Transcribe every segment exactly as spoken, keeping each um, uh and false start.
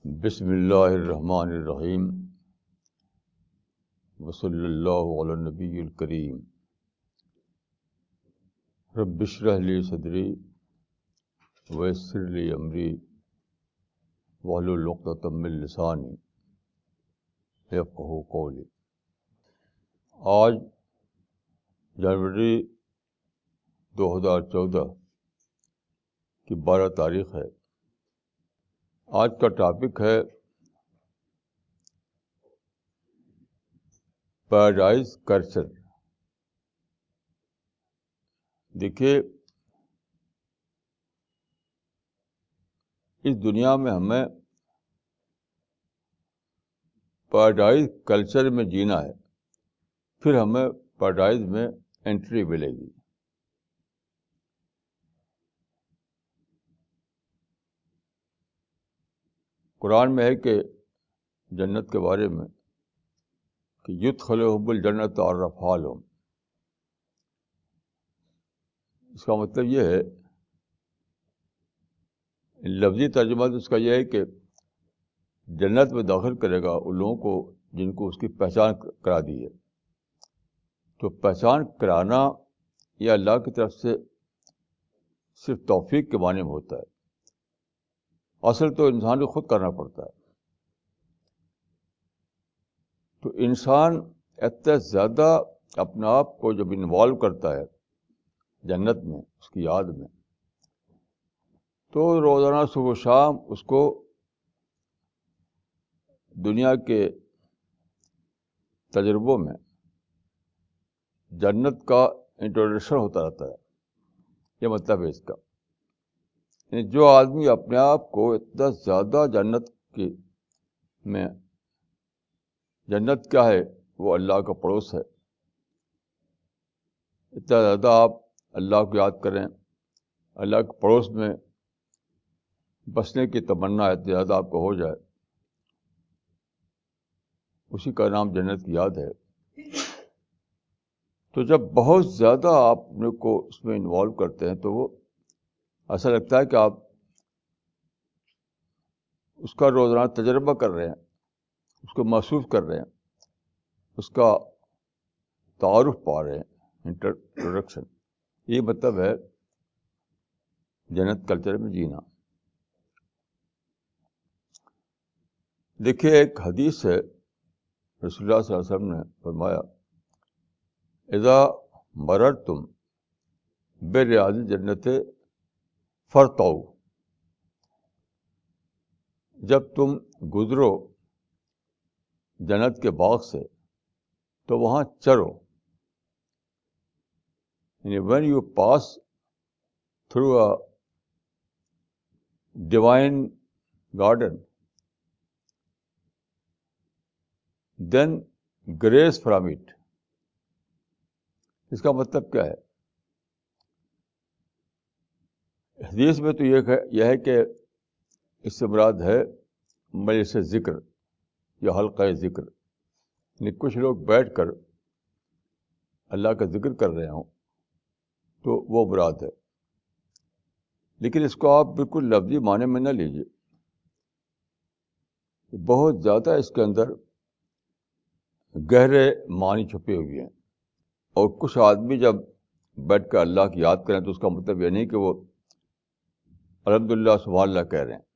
بسم اللہ الرحمن الرحیم وصلی اللہ علی النبی الکریم رب اشرح لی صدری ویسر لی امری واحلل عقدۃ من لسانی یفقہوا قولی۔ آج جنوری دو ہزار چودہ کی بارہ تاریخ ہے۔ آج کا ٹاپک ہے پیراڈائز کلچر۔ دیکھیے، اس دنیا میں ہمیں پیراڈائز کلچر میں جینا ہے، پھر ہمیں پیراڈائز میں انٹری ملے گی۔ قرآن میں ہے کہ جنت کے بارے میں کہ یدخلہم الجنۃ عرفہا لہم۔ اس کا مطلب یہ ہے، لفظی ترجمہ تو اس کا یہ ہے کہ جنت میں داخل کرے گا ان لوگوں کو جن کو اس کی پہچان کرا دی ہے۔ تو پہچان کرانا یہ اللہ کی طرف سے صرف توفیق کے معنی میں ہوتا ہے، اصل تو انسان کو خود کرنا پڑتا ہے۔ تو انسان اتنا زیادہ اپنے آپ کو جب انوالو کرتا ہے جنت میں، اس کی یاد میں، تو روزانہ صبح و شام اس کو دنیا کے تجربوں میں جنت کا انٹروڈکشن ہوتا رہتا ہے۔ یہ مطلب ہے اس کا، یعنی جو آدمی اپنے آپ کو اتنا زیادہ جنت کی میں، جنت کیا ہے؟ وہ اللہ کا پڑوس ہے۔ اتنا زیادہ آپ اللہ کو یاد کریں، اللہ کے پڑوس میں بسنے کی تمنا اتنی زیادہ آپ کو ہو جائے، اسی کا نام جنت کی یاد ہے۔ تو جب بہت زیادہ آپ اپنے کو اس میں انوالو کرتے ہیں تو وہ ایسا لگتا ہے کہ آپ اس کا روزانہ تجربہ کر رہے ہیں، اس کو محسوس کر رہے ہیں، اس کا تعارف پا رہے ہیں، انٹروڈکشن۔ یہ مطلب ہے جنت کلچر میں جینا۔ دیکھیے، ایک حدیث ہے، رسول اللہ صلی اللہ علیہ وسلم نے فرمایا، اذا مررتم بریاض الجنت فرتعوا، جب تم گزرو جنت کے باغ سے تو وہاں چرو، یعنی when you pass through a divine garden, then graze from it۔ اس کا مطلب کیا ہے؟ حدیث میں تو یہ ہے یہ ہے کہ اس سے مراد ہے مجلس ذکر یا حلقہ ذکر، یعنی کچھ لوگ بیٹھ کر اللہ کا ذکر کر رہے ہوں تو وہ مراد ہے۔ لیکن اس کو آپ بالکل لفظی معنی میں نہ لیجیے، بہت زیادہ اس کے اندر گہرے معنی چھپے ہوئے ہیں۔ اور کچھ آدمی جب بیٹھ کر اللہ کی یاد کریں تو اس کا مطلب یہ نہیں کہ وہ الحمدللہ سبحان اللہ کہہ رہے ہیں۔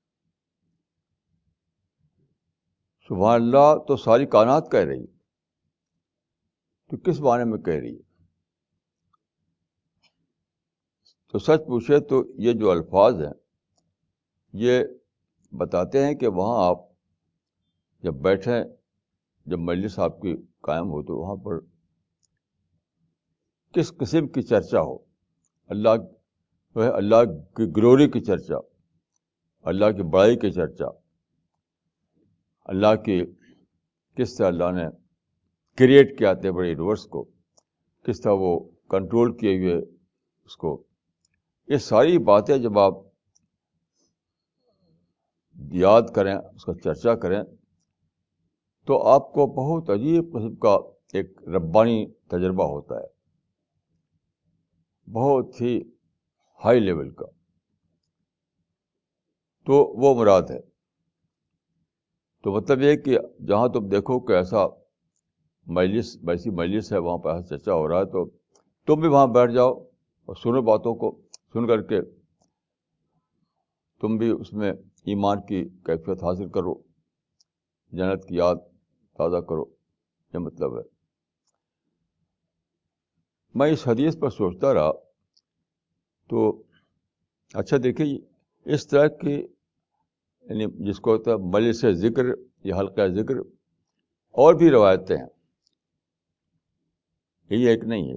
سبحان اللہ تو ساری کائنات کہہ رہی ہے، تو کس معنی میں کہہ رہی ہے؟ تو سچ پوچھے تو یہ جو الفاظ ہیں یہ بتاتے ہیں کہ وہاں آپ جب بیٹھیں، جب مجلس آپ کی قائم ہو تو وہاں پر کس قسم کی چرچا ہو، اللہ جو ہے اللہ کی گلوری کی چرچا، اللہ کی بڑائی کی چرچا، اللہ کی کس طرح اللہ نے کریٹ کیا تھے بڑے یونیورس کو، کس طرح وہ کنٹرول کیے ہوئے اس کو، یہ ساری باتیں جب آپ یاد کریں، اس کا چرچا کریں، تو آپ کو بہت عجیب قسم کا ایک ربانی تجربہ ہوتا ہے، بہت ہی ہائی لیول کا۔ تو وہ مراد ہے۔ تو مطلب یہ کہ جہاں تم دیکھو کہ ایسا مجلس ویسی مجلس ہے، وہاں پہ ایسا چرچا ہو رہا ہے، تو تم بھی وہاں بیٹھ جاؤ اور سنو باتوں کو، سن کر کے تم بھی اس میں ایمان کی کیفیت حاصل کرو، جنت کی یاد تازہ کرو. یہ مطلب ہے. میں اس حدیث پر سوچتا رہا تو اچھا دیکھیے، اس طرح کی یعنی جس کو ہوتا ہے مجلس ذکر یا حلقہ ذکر، اور بھی روایتیں ہیں، یہی ایک نہیں ہے.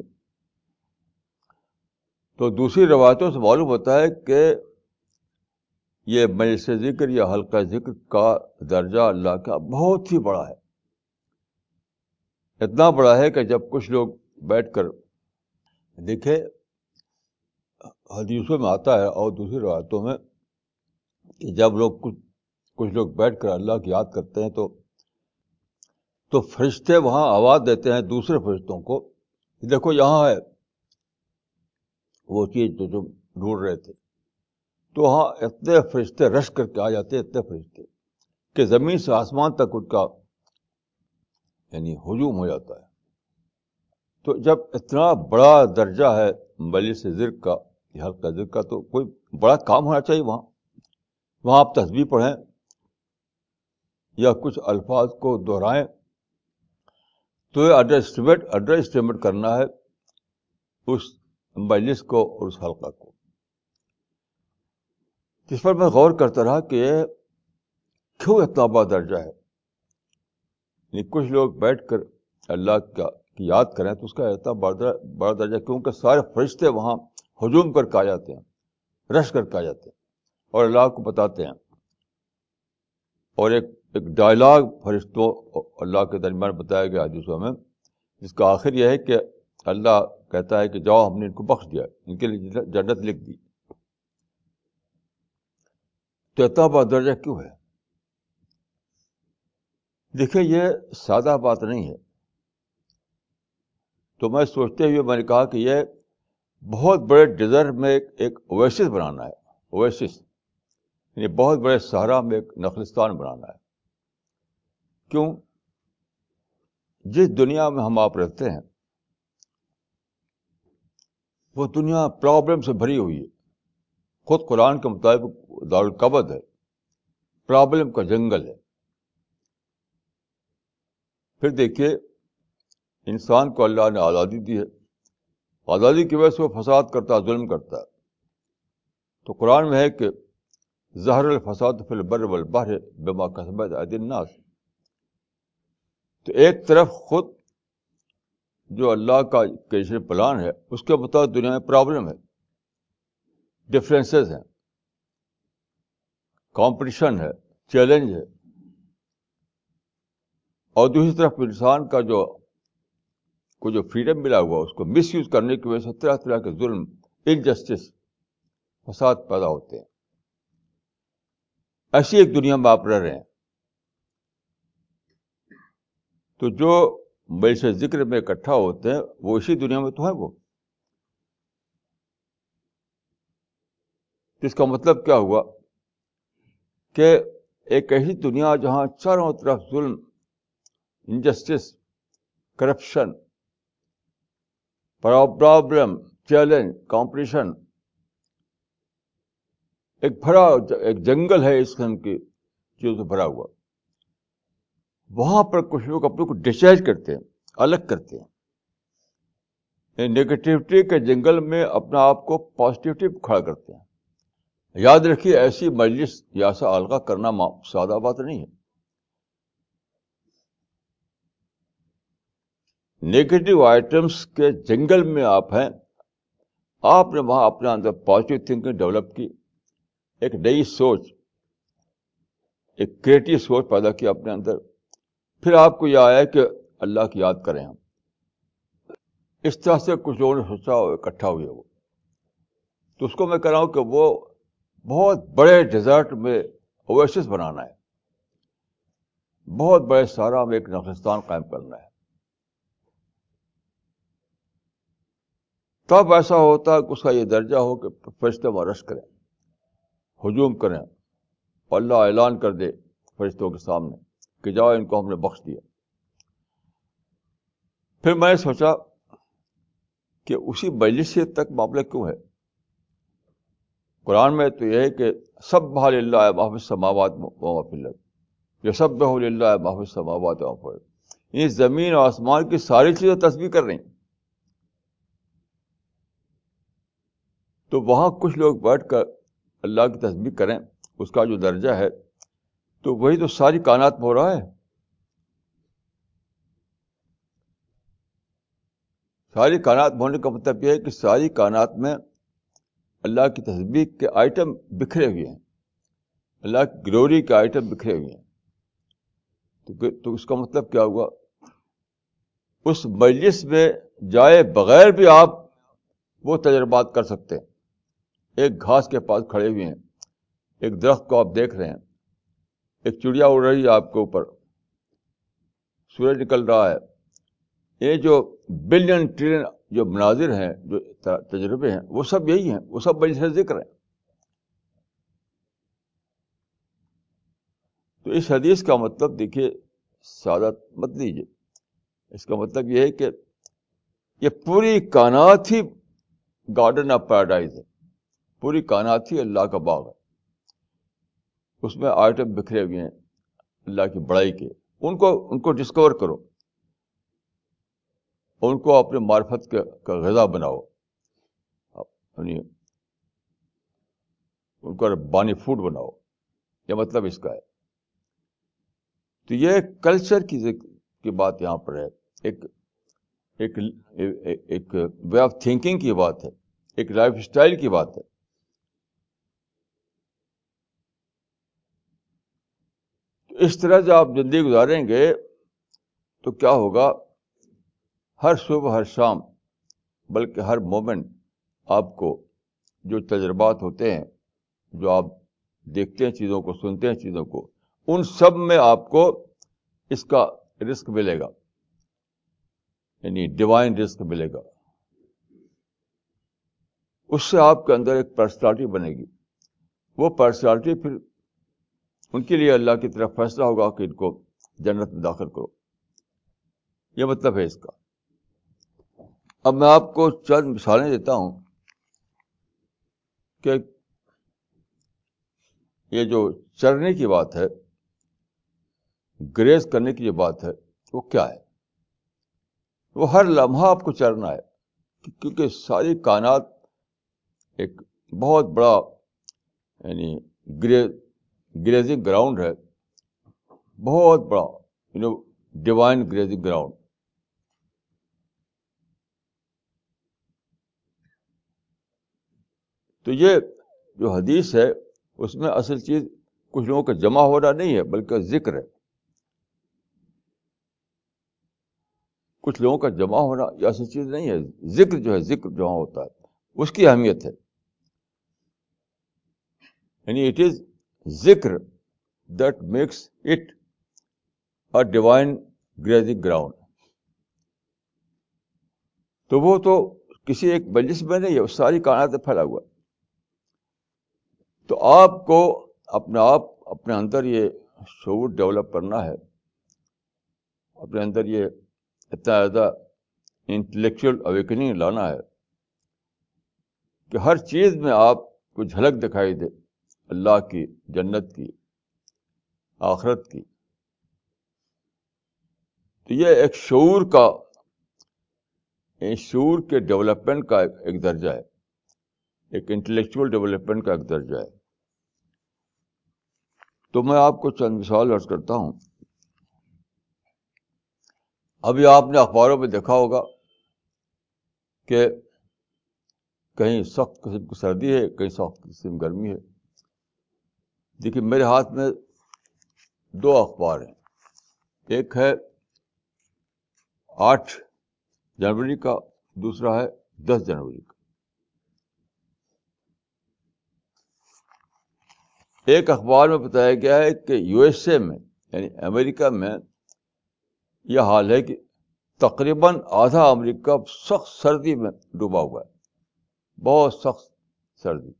تو دوسری روایتوں سے معلوم ہوتا ہے کہ یہ مجلس ذکر یا حلقہ ذکر کا درجہ اللہ کا بہت ہی بڑا ہے. اتنا بڑا ہے کہ جب کچھ لوگ بیٹھ کر دیکھے، حدیثوں میں آتا ہے اور دوسری روایتوں میں کہ جب لوگ کچھ کچھ لوگ بیٹھ کر اللہ کی یاد کرتے ہیں تو تو فرشتے وہاں آواز دیتے ہیں دوسرے فرشتوں کو، دیکھو یہاں ہے وہ چیز جو جو ڈھونڈ رہے تھے. تو وہاں اتنے فرشتے رش کر کے آ جاتے ہیں، اتنے فرشتے کہ زمین سے آسمان تک ان کا یعنی ہجوم ہو جاتا ہے. تو جب اتنا بڑا درجہ ہے مجلس ذکر کا، حلقہ ذکر کا، تو کوئی بڑا کام ہونا چاہیے وہاں. وہاں آپ تسبیح پڑھیں یا کچھ الفاظ کو دہرائیں تو یہ انڈر اسٹیمیٹ انڈر اسٹیمیٹ کرنا ہے اس مجلس کو اور اس حلقہ کو. جس پر میں غور کرتا رہا کہ یہ کیوں اتنا بڑا درجہ ہے. یعنی کچھ لوگ بیٹھ کر اللہ کا کی یاد کریں تو اس کا اتنا بڑا درجہ، کیونکہ سارے فرشتے وہاں ہجوم کر کے آ جاتے ہیں، رش کر کے آ جاتے ہیں اور اللہ کو بتاتے ہیں. اور ایک ایک ڈائلاگ فرشتوں اللہ کے درمیان بتایا گیا حدیثوں میں، جس کا آخر یہ ہے کہ اللہ کہتا ہے کہ جاؤ، ہم نے ان کو بخش دیا، ان کے لیے جنت لکھ دی. تو اتنا بڑا درجہ کیوں ہے؟ دیکھیے یہ سادہ بات نہیں ہے. تو میں سوچتے ہوئے میں نے کہا کہ یہ بہت بڑے ڈیزرٹ میں ایک ایک اویسس بنانا ہے. اویسس یعنی بہت بڑے صحرا میں ایک نخلستان بنانا ہے. کیوں؟ جس دنیا میں ہم آپ رہتے ہیں وہ دنیا پرابلم سے بھری ہوئی ہے. خود قرآن کے مطابق دارالکبد ہے، پرابلم کا جنگل ہے. پھر دیکھیے انسان کو اللہ نے آزادی دی ہے، آزادی کی وجہ سے وہ فساد کرتا ہے، ظلم کرتا ہے. تو قرآن میں ہے کہ ظہر الفساد فی البر والبحر بما کسبت ایدی الناس. تو ایک طرف خود جو اللہ کا کیسے پلان ہے اس کے مطابق دنیا میں پرابلم ہے، ڈفرینسز ہیں، کمپٹیشن ہے، چیلنج ہے. اور دوسری طرف انسان کا جو کو جو فریڈم ملا ہوا اس کو مس یوز کرنے کی وجہ سے طرح طرح کے ظلم، انجسٹس، فساد پیدا ہوتے ہیں. ایسی ایک دنیا میں آپ رہ رہے ہیں. تو جو مجلس ذکر میں اکٹھا ہوتے ہیں وہ اسی دنیا میں تو ہے. وہ اس کا مطلب کیا ہوا کہ ایک ایسی دنیا جہاں چاروں طرف ظلم، injustice, corruption, problem, challenge, competition, ایک بھرا ایک جنگل ہے اس قسم کی چیزوں سے بھرا ہوا. وہاں پر کچھ لوگ اپنے کو ڈسچارج کرتے ہیں، الگ کرتے ہیں. نیگیٹیوٹی کے جنگل میں اپنا آپ کو پازیٹیوٹی کھڑا کرتے ہیں. یاد رکھیے ایسی مجلس یا ایسا حلقہ کرنا سادہ بات نہیں ہے. نیگیٹو آئٹمس کے جنگل میں آپ ہیں، آپ نے وہاں اپنے اندر پازیٹیو تھنکنگ ڈیولپ کی، ایک نئی سوچ، ایک کریٹو سوچ پیدا کی اپنے اندر. پھر آپ کو یہ آیا کہ اللہ کی یاد کریں ہم. اس طرح سے کچھ لوگوں نے سوچا اکٹھا ہوئے وہ. تو اس کو میں کہہ رہا ہوں کہ وہ بہت بڑے ڈیزرٹ میں اویسس بنانا ہے، بہت بڑے صحرا میں ایک نخلستان قائم کرنا ہے. تب ایسا ہوتا ہے کہ اس کا یہ درجہ ہو کہ فرشتے وہاں رش کریں، ہجوم کریں، اور اللہ اعلان کر دے فرشتوں کے سامنے کہ جاؤ ان کو ہم نے بخش دیا. پھر میں نے سوچا کہ اسی مجلس سے تک معاملہ کیوں ہے؟ قرآن میں تو یہ ہے کہ سبح للہ ما فی السماوات و ما فی الارض، یسبح للہ ما فی السماوات و ما فی الارض. یہ زمین اور آسمان کی ساری چیزیں تسبیح کر رہی ہیں. تو وہاں کچھ لوگ بیٹھ کر اللہ کی تسبیح کریں، اس کا جو درجہ ہے تو وہی تو ساری کائنات میں ہو رہا ہے. ساری کائنات ہونے کا مطلب یہ ہے کہ ساری کائنات میں اللہ کی تسبیح کے آئٹم بکھرے ہوئے ہیں، اللہ کی گلوری کے آئٹم بکھرے ہوئے ہیں. تو, تو اس کا مطلب کیا ہوا؟ اس مجلس میں جائے بغیر بھی آپ وہ تجربات کر سکتے ہیں. ایک گھاس کے پاس کھڑے ہوئے ہیں، ایک درخت کو آپ دیکھ رہے ہیں، ایک چڑیا اڑ رہی ہے آپ کے اوپر، سورج نکل رہا ہے. یہ جو بلین ٹریلین جو مناظر ہیں، جو تجربے ہیں، وہ سب یہی ہیں، وہ سب مجلس ذکر ہیں. تو اس حدیث کا مطلب دیکھیے، سعادت مت لیجیے. اس کا مطلب یہ ہے کہ یہ پوری کائنات ہی گارڈن آف پیراڈائز ہے، پوری کائنات ہی اللہ کا باغ ہے. اس میں آئٹم بکھرے ہوئے ہیں اللہ کی بڑائی کے. ان کو ان کو ڈسکور کرو، ان کو اپنے معرفت کا غذا بناؤ، یعنی ان کو ربانی فوڈ بناؤ. یہ مطلب اس کا ہے. تو یہ کلچر کی کی بات یہاں پر ہے، ایک ایک ایک وے آف تھنکنگ کی بات ہے، ایک لائف اسٹائل کی بات ہے. تو اس طرح سے آپ زندگی گزاریں گے تو کیا ہوگا؟ ہر صبح ہر شام بلکہ ہر مومنٹ آپ کو جو تجربات ہوتے ہیں، جو آپ دیکھتے ہیں چیزوں کو، سنتے ہیں چیزوں کو، ان سب میں آپ کو اس کا رزق ملے گا، یعنی ڈیوائن رزق ملے گا. اس سے آپ کے اندر ایک پرسنالٹی بنے گی. وہ پرسنالٹی پھر ان کے لیے اللہ کی طرف فیصلہ ہوگا کہ ان کو جنت میں داخل کرو. یہ مطلب ہے اس کا. اب میں آپ کو چند مثالیں دیتا ہوں کہ یہ جو چرنے کی بات ہے، گریز کرنے کی جو بات ہے، وہ کیا ہے؟ وہ ہر لمحہ آپ کو چرنا ہے، کیونکہ ساری کائنات ایک بہت بڑا یعنی گریز گریزنگ گراؤنڈ ہے، بہت بڑا، you know divine grazing ground. تو یہ جو حدیث ہے اس میں اصل چیز کچھ لوگوں کا جمع ہونا نہیں ہے بلکہ ذکر ہے. کچھ لوگوں کا جمع ہونا یہ اصل چیز نہیں ہے، ذکر جو ہے، ذکر جہاں ہوتا ہے اس کی اہمیت ہے. یعنی اٹ از ذکر that makes it a divine grazing ground. تو وہ تو کسی ایک مجلس میں نہیں ہے، وہ ساری کائنات میں پھیلا ہوا ہے. تو آپ کو اپنے آپ اپنے اندر یہ شعور ڈیولپ کرنا ہے، اپنے اندر یہ اتنا زیادہ انٹلیکچوئل اویکننگ لانا ہے کہ ہر چیز میں آپ کو جھلک دکھائی دے اللہ کی، جنت کی، آخرت کی. تو یہ ایک شعور کا، شعور کے ڈیولپمنٹ کا ایک درجہ ہے، ایک انٹلیکچوئل ڈیولپمنٹ کا ایک درجہ ہے. تو میں آپ کو چند مثال عرض کرتا ہوں. ابھی آپ نے اخباروں میں دیکھا ہوگا کہ کہیں سخت قسم کی سردی ہے، کہیں سخت قسم کی گرمی ہے. دیکھیے میرے ہاتھ میں دو اخبار ہیں، ایک ہے آٹھ جنوری کا، دوسرا ہے دس جنوری کا. ایک اخبار میں بتایا گیا ہے کہ یو ایس اے میں یعنی امریکہ میں یہ حال ہے کہ تقریباً آدھا امریکہ سخت سردی میں ڈوبا ہوا ہے، بہت سخت سردی،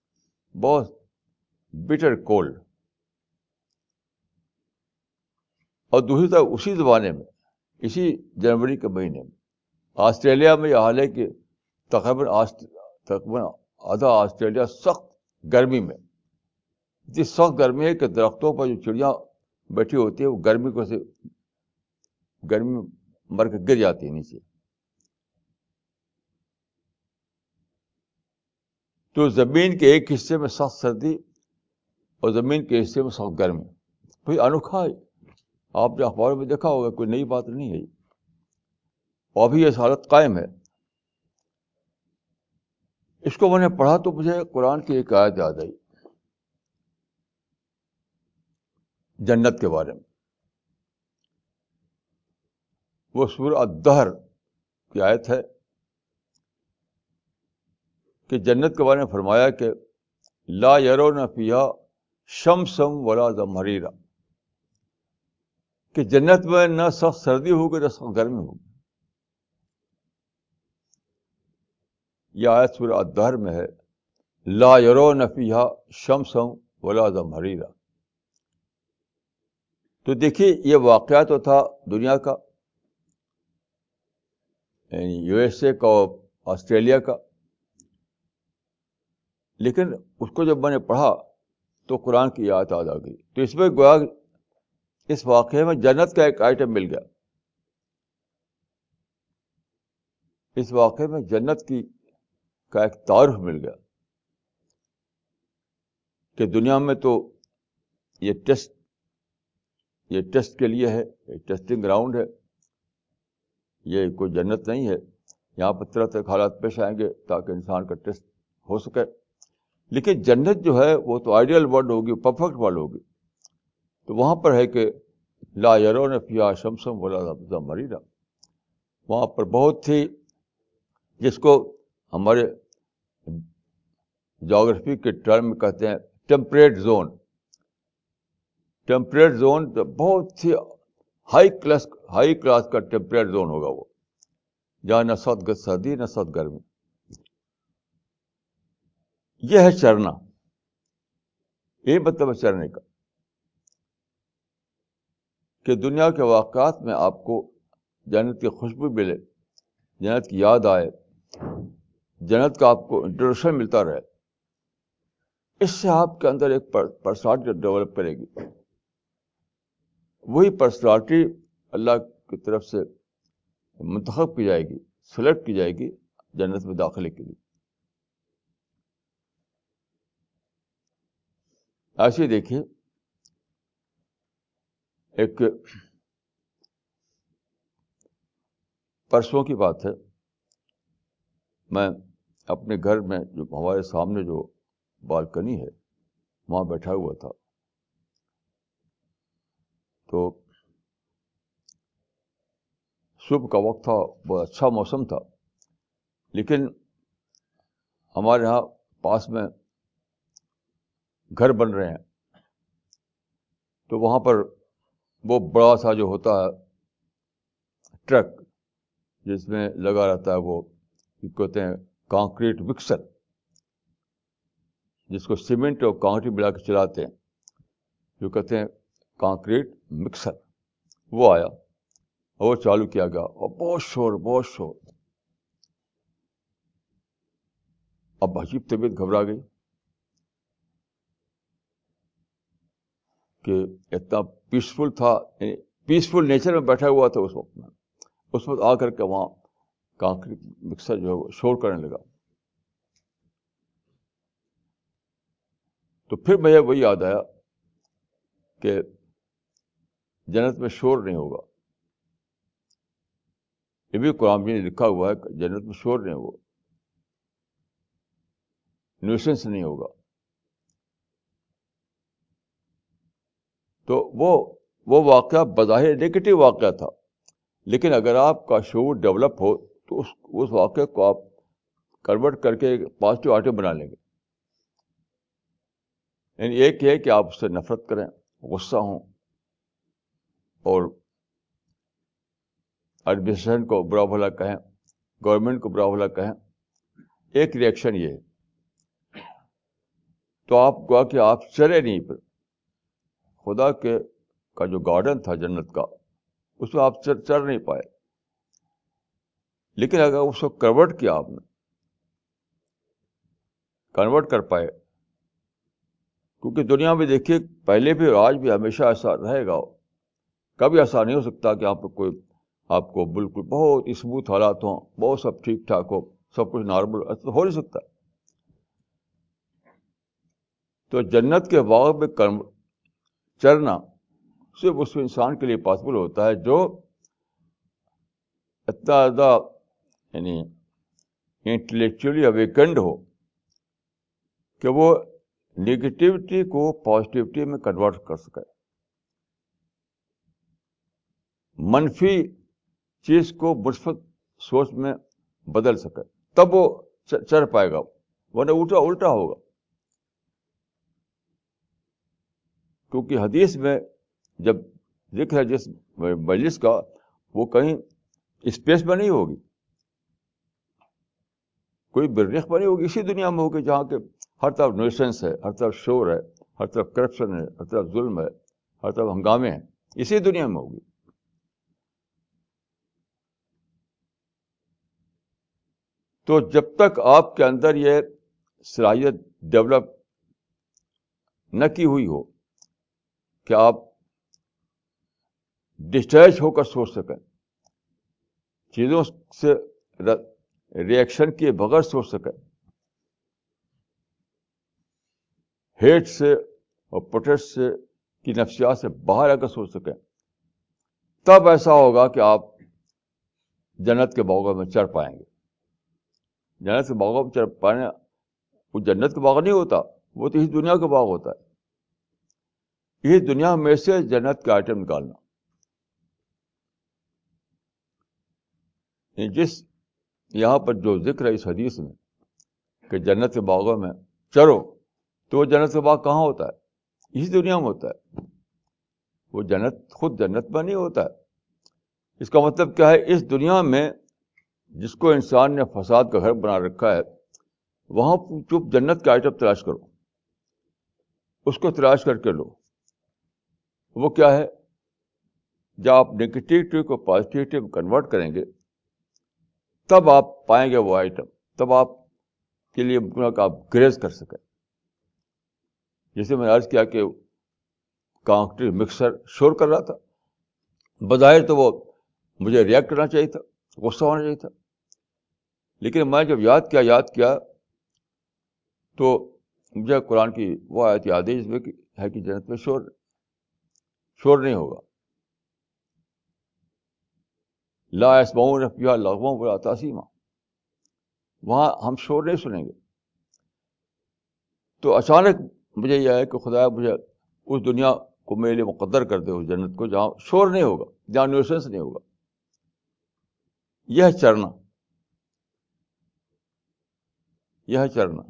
بہت بٹر کولڈ. اور دوسری طرف اسی زمانے میں اسی جنوری کے مہینے میں آسٹریلیا میں یہ حال ہے کہ تقریباً تقریباً آدھا آسٹریلیا سخت گرمی میں، اتنی سخت گرمی ہے کہ درختوں پر جو چڑیاں بیٹھی ہوتی ہے وہ گرمی کو سے گرمی میں مر کے گر جاتی ہے نیچے. تو زمین کے ایک حصے میں سخت سردی اور زمین کے حصے میں سخت گرمی، کوئی انوکھا ہے. آپ نے اخباروں میں دیکھا ہوگا، کوئی نئی بات نہیں ہے. اور ابھی یہ حالت قائم ہے. اس کو میں نے پڑھا تو مجھے قرآن کی ایک آیت یاد آئی جنت کے بارے میں. وہ سورہ الدہر کی آیت ہے کہ جنت کے بارے میں فرمایا کہ لا یرون فیہا شمسا ولا زمہریرا، کہ جنت میں نہ سخت سردی ہوگی نہ سخت گرمی ہوگی. یہ آیت سورہ الدہر میں ہے، لا یرون فیہا شمسا ولا زمہریرا. تو دیکھیے یہ واقعہ تو تھا دنیا کا، یعنی یو ایس اے کا اور آسٹریلیا کا، لیکن اس کو جب میں نے پڑھا تو قرآن کی آیت یاد آ گئی. تو اس میں گویا اس واقعے میں جنت کا ایک آئٹم مل گیا. اس واقعے میں جنت کی کا ایک تعارف مل گیا کہ دنیا میں تو یہ ٹیسٹ یہ ٹیسٹ کے لیے ہے، یہ ٹیسٹنگ گراؤنڈ ہے، یہ کوئی جنت نہیں ہے. یہاں پر طرح طرح کے حالات پیش آئیں گے تاکہ انسان کا ٹیسٹ ہو سکے. لیکن جنت جو ہے وہ تو آئیڈیل ورلڈ ہوگی، پرفیکٹ ورلڈ ہوگی. تو وہاں پر ہے کہ لا یرون فیہا شمسا ولا زمہریرا. وہاں پر بہت ہی، جس کو ہمارے جغرافی کے ٹرم میں کہتے ہیں ٹیمپریٹ زون. ٹیمپریٹ زون بہت ہی ہائی کلاس ہائی کلاس کا ٹیمپریٹ زون ہوگا وہ، جہاں نہ سخت سردی نہ سخت گرمی. یہ ہے چرنا، یہ مطلب ہے چرنے کا کہ دنیا کے واقعات میں آپ کو جنت کی خوشبو ملے، جنت کی یاد آئے، جنت کا آپ کو انٹروڈکشن ملتا رہے. اس سے آپ کے اندر ایک پرسنالٹی ڈیولپ کرے گی. وہی پرسنالٹی اللہ کی طرف سے منتخب کی جائے گی، سلیکٹ کی جائے گی جنت میں داخلے کے لیے. ایسے دیکھیے ایک پرسوں کی بات ہے، میں اپنے گھر میں جو ہمارے سامنے جو بالکنی ہے وہاں بیٹھا ہوا تھا. تو صبح کا وقت تھا، بہت اچھا موسم تھا، لیکن ہمارے یہاں پاس میں گھر بن رہے ہیں. تو وہاں پر وہ بڑا سا جو ہوتا ہے ٹرک جس میں لگا رہتا ہے وہ کہتے ہیں کانکریٹ مکسر، جس کو سیمنٹ اور کانکریٹ ملا کے چلاتے ہیں، جو کہتے ہیں کانکریٹ مکسر. وہ آیا اور وہ چالو کیا گیا اور بہت شور بہت شور. اب عجیب طبیعت گھبرا گئی کہ اتنا پیسفل تھا، پیسفل نیچر میں بیٹھا ہوا تھا اس وقت میں، اس وقت آ کر کے وہاں کانکریٹ مکسر جو ہے وہ شور کرنے لگا. تو پھر مجھے وہی یاد آیا کہ جنت میں شور نہیں ہوگا. یہ بھی قرآن میں لکھا ہوا ہے کہ جنت میں شور نہیں ہوگا، نیوسنس نہیں ہوگا. تو وہ وہ واقعہ بظاہر نیگیٹو واقعہ تھا، لیکن اگر آپ کا شعور ڈیولپ ہو تو اس اس واقعے کو آپ کنورٹ کر کے پازیٹیو آئٹم بنا لیں گے. یعنی ایک ہے کہ آپ اس سے نفرت کریں، غصہ ہوں اور ایڈمنسٹریشن کو برا بھلا کہیں، گورنمنٹ کو برا بھلا کہیں. ایک ریئیکشن یہ ہے. تو آپ کہا کہ آپ چلے نہیں پر خدا کے کا جو گارڈن تھا جنت کا, اس میں آپ چر چر نہیں پائے. لیکن اگر اس کو کنورٹ کیا, آپ نے کنورٹ کر پائے, کیونکہ دنیا میں دیکھیے پہلے بھی اور آج بھی ہمیشہ ایسا رہے گا, کبھی ایسا نہیں ہو سکتا کہ آپ کو کوئی آپ کو بالکل بہت اسموتھ حالات ہوں, بہت سب ٹھیک ٹھاک ہو, سب کچھ نارمل, ایسا تو ہو نہیں سکتا. تو جنت کے باغ میں چرنا صرف اس انسان کے لیے پاسبل ہوتا ہے جو اتنا زیادہ یعنی انٹلیکچولی اویکنڈ ہو کہ وہ نگیٹیوٹی کو پازیٹیوٹی میں کنورٹ کر سکے, منفی چیز کو مثبت سوچ میں بدل سکے, تب وہ چڑھ پائے گا, ورنہ الٹا الٹا ہوگا. کیونکہ حدیث میں جب ذکر ہے جس مجلس کا, وہ کہیں اسپیس میں نہیں ہوگی, کوئی بررخ میں نہیں ہوگی, اسی دنیا میں ہوگی جہاں کے ہر طرف نویسنس ہے, ہر طرف شور ہے, ہر طرف کرپشن ہے, ہر طرف ظلم ہے, ہر طرف ہنگامے ہیں, اسی دنیا میں ہوگی. تو جب تک آپ کے اندر یہ صلاحیت ڈیولپ نہ کی ہوئی ہو کہ آپ ڈسٹیچ ہو کر سوچ سکیں, چیزوں سے ری ایکشن کیے بغیر سوچ سکیں, ہیٹ سے اور پروٹیسٹ سے کی نفسیات سے باہر آ کر سوچ سکیں, تب ایسا ہوگا کہ آپ جنت کے باغوں میں چڑھ پائیں گے. جنت کے باغوں میں چڑھ پانے, وہ جنت کا باغ نہیں ہوتا, وہ تو اس دنیا کا باغ ہوتا ہے. اس دنیا میں سے جنت کا آئٹم نکالنا, جس یہاں پر جو ذکر ہے اس حدیث میں کہ جنت کے باغوں میں چرو, تو وہ جنت کا باغ کہاں ہوتا ہے؟ اسی دنیا میں ہوتا ہے. وہ جنت خود جنت میں نہیں ہوتا ہے. اس کا مطلب کیا ہے؟ اس دنیا میں جس کو انسان نے فساد کا گھر بنا رکھا ہے, وہاں چپ جنت کا آئٹم تلاش کرو, اس کو تلاش کر کے لو. وہ کیا ہے؟ جب آپ نیگیٹیوٹی کو پازیٹیوٹی میں کنورٹ کریں گے, تب آپ پائیں گے وہ آئٹم, تب آپ کے لیے ممکن ہے کہ آپ گریز کر سکیں. جیسے میں نے عرض کیا کہ کانکریٹ مکسر شور کر رہا تھا, بظاہر تو وہ مجھے ریئیکٹ کرنا چاہیے تھا, غصہ ہونا چاہیے تھا, لیکن میں جب یاد کیا یاد کیا تو مجھے قرآن کی وہ آیت یاد ہے جس میں ہے کہ جنت میں شور شور نہیں ہوگا. لا يسمعون فيها لغوا ولا تأثیما, وہاں ہم شور نہیں سنیں گے. تو اچانک مجھے یہ ہے کہ خدا مجھے اس دنیا کو میرے لیے مقدر کر دے, اس جنت کو جہاں شور نہیں ہوگا, جہاں نیوسنس نہیں ہوگا. یہ چرنا, یہ چرنا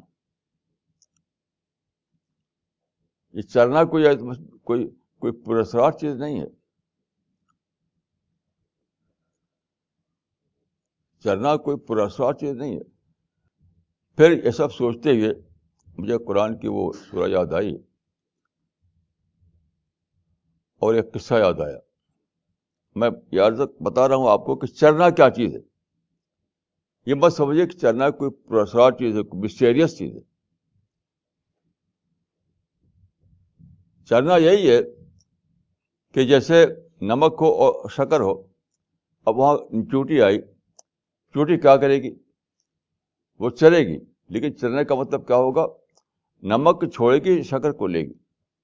یہ چرنا کوئی کوئی کوئی پراسرار چیز نہیں ہے. چرنا کوئی پراسرار چیز نہیں ہے. پھر یہ سب سوچتے ہوئے مجھے قرآن کی وہ سورہ یاد آئی اور ایک قصہ یاد آیا. میں یاد بتا رہا ہوں آپ کو کہ چرنا کیا چیز ہے. یہ مت سمجھے کہ چرنا کوئی پراسرار چیز ہے, کوئی مسٹیریس چیز ہے. چرنا یہی ہے کہ جیسے نمک ہو اور شکر ہو, اب وہاں چوٹی آئی, چوٹی کیا کرے گی؟ وہ چلے گی, لیکن چلنے کا مطلب کیا ہوگا؟ نمک چھوڑے گی, شکر کو لے گی.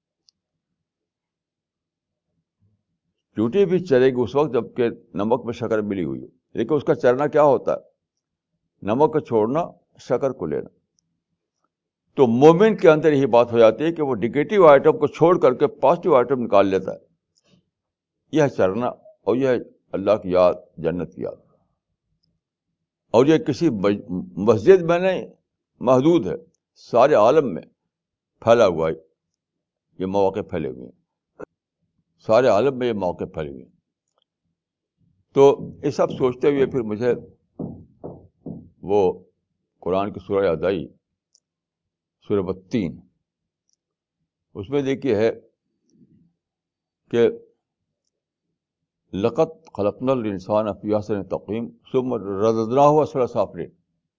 چوٹی بھی چلے گی اس وقت جب کہ نمک میں شکر ملی ہوئی ہو, لیکن اس کا چلنا کیا ہوتا ہے؟ نمک کو چھوڑنا, شکر کو لینا. تو مومن کے اندر یہی بات ہو جاتی ہے کہ وہ نگیٹو آئٹم کو چھوڑ کر کے پازیٹو آئٹم نکال لیتا ہے. یہ چرنا, اور یہ اللہ کی یاد, جنت کی یاد. اور یہ کسی مسجد میں نہیں محدود ہے, سارے عالم میں پھیلا ہوا ہے. یہ مواقع پھیلے ہوئے ہیں, سارے عالم میں یہ مواقع پھیلے ہوئے ہیں. تو یہ سب سوچتے ہوئے پھر مجھے وہ قرآن کی سورہ یاد آئی, سورہ بتین. اس میں دیکھیے ہے کہ لقد خلقنا الانسان فی احسن تقویم ثم رددناہ اسفل سافلین.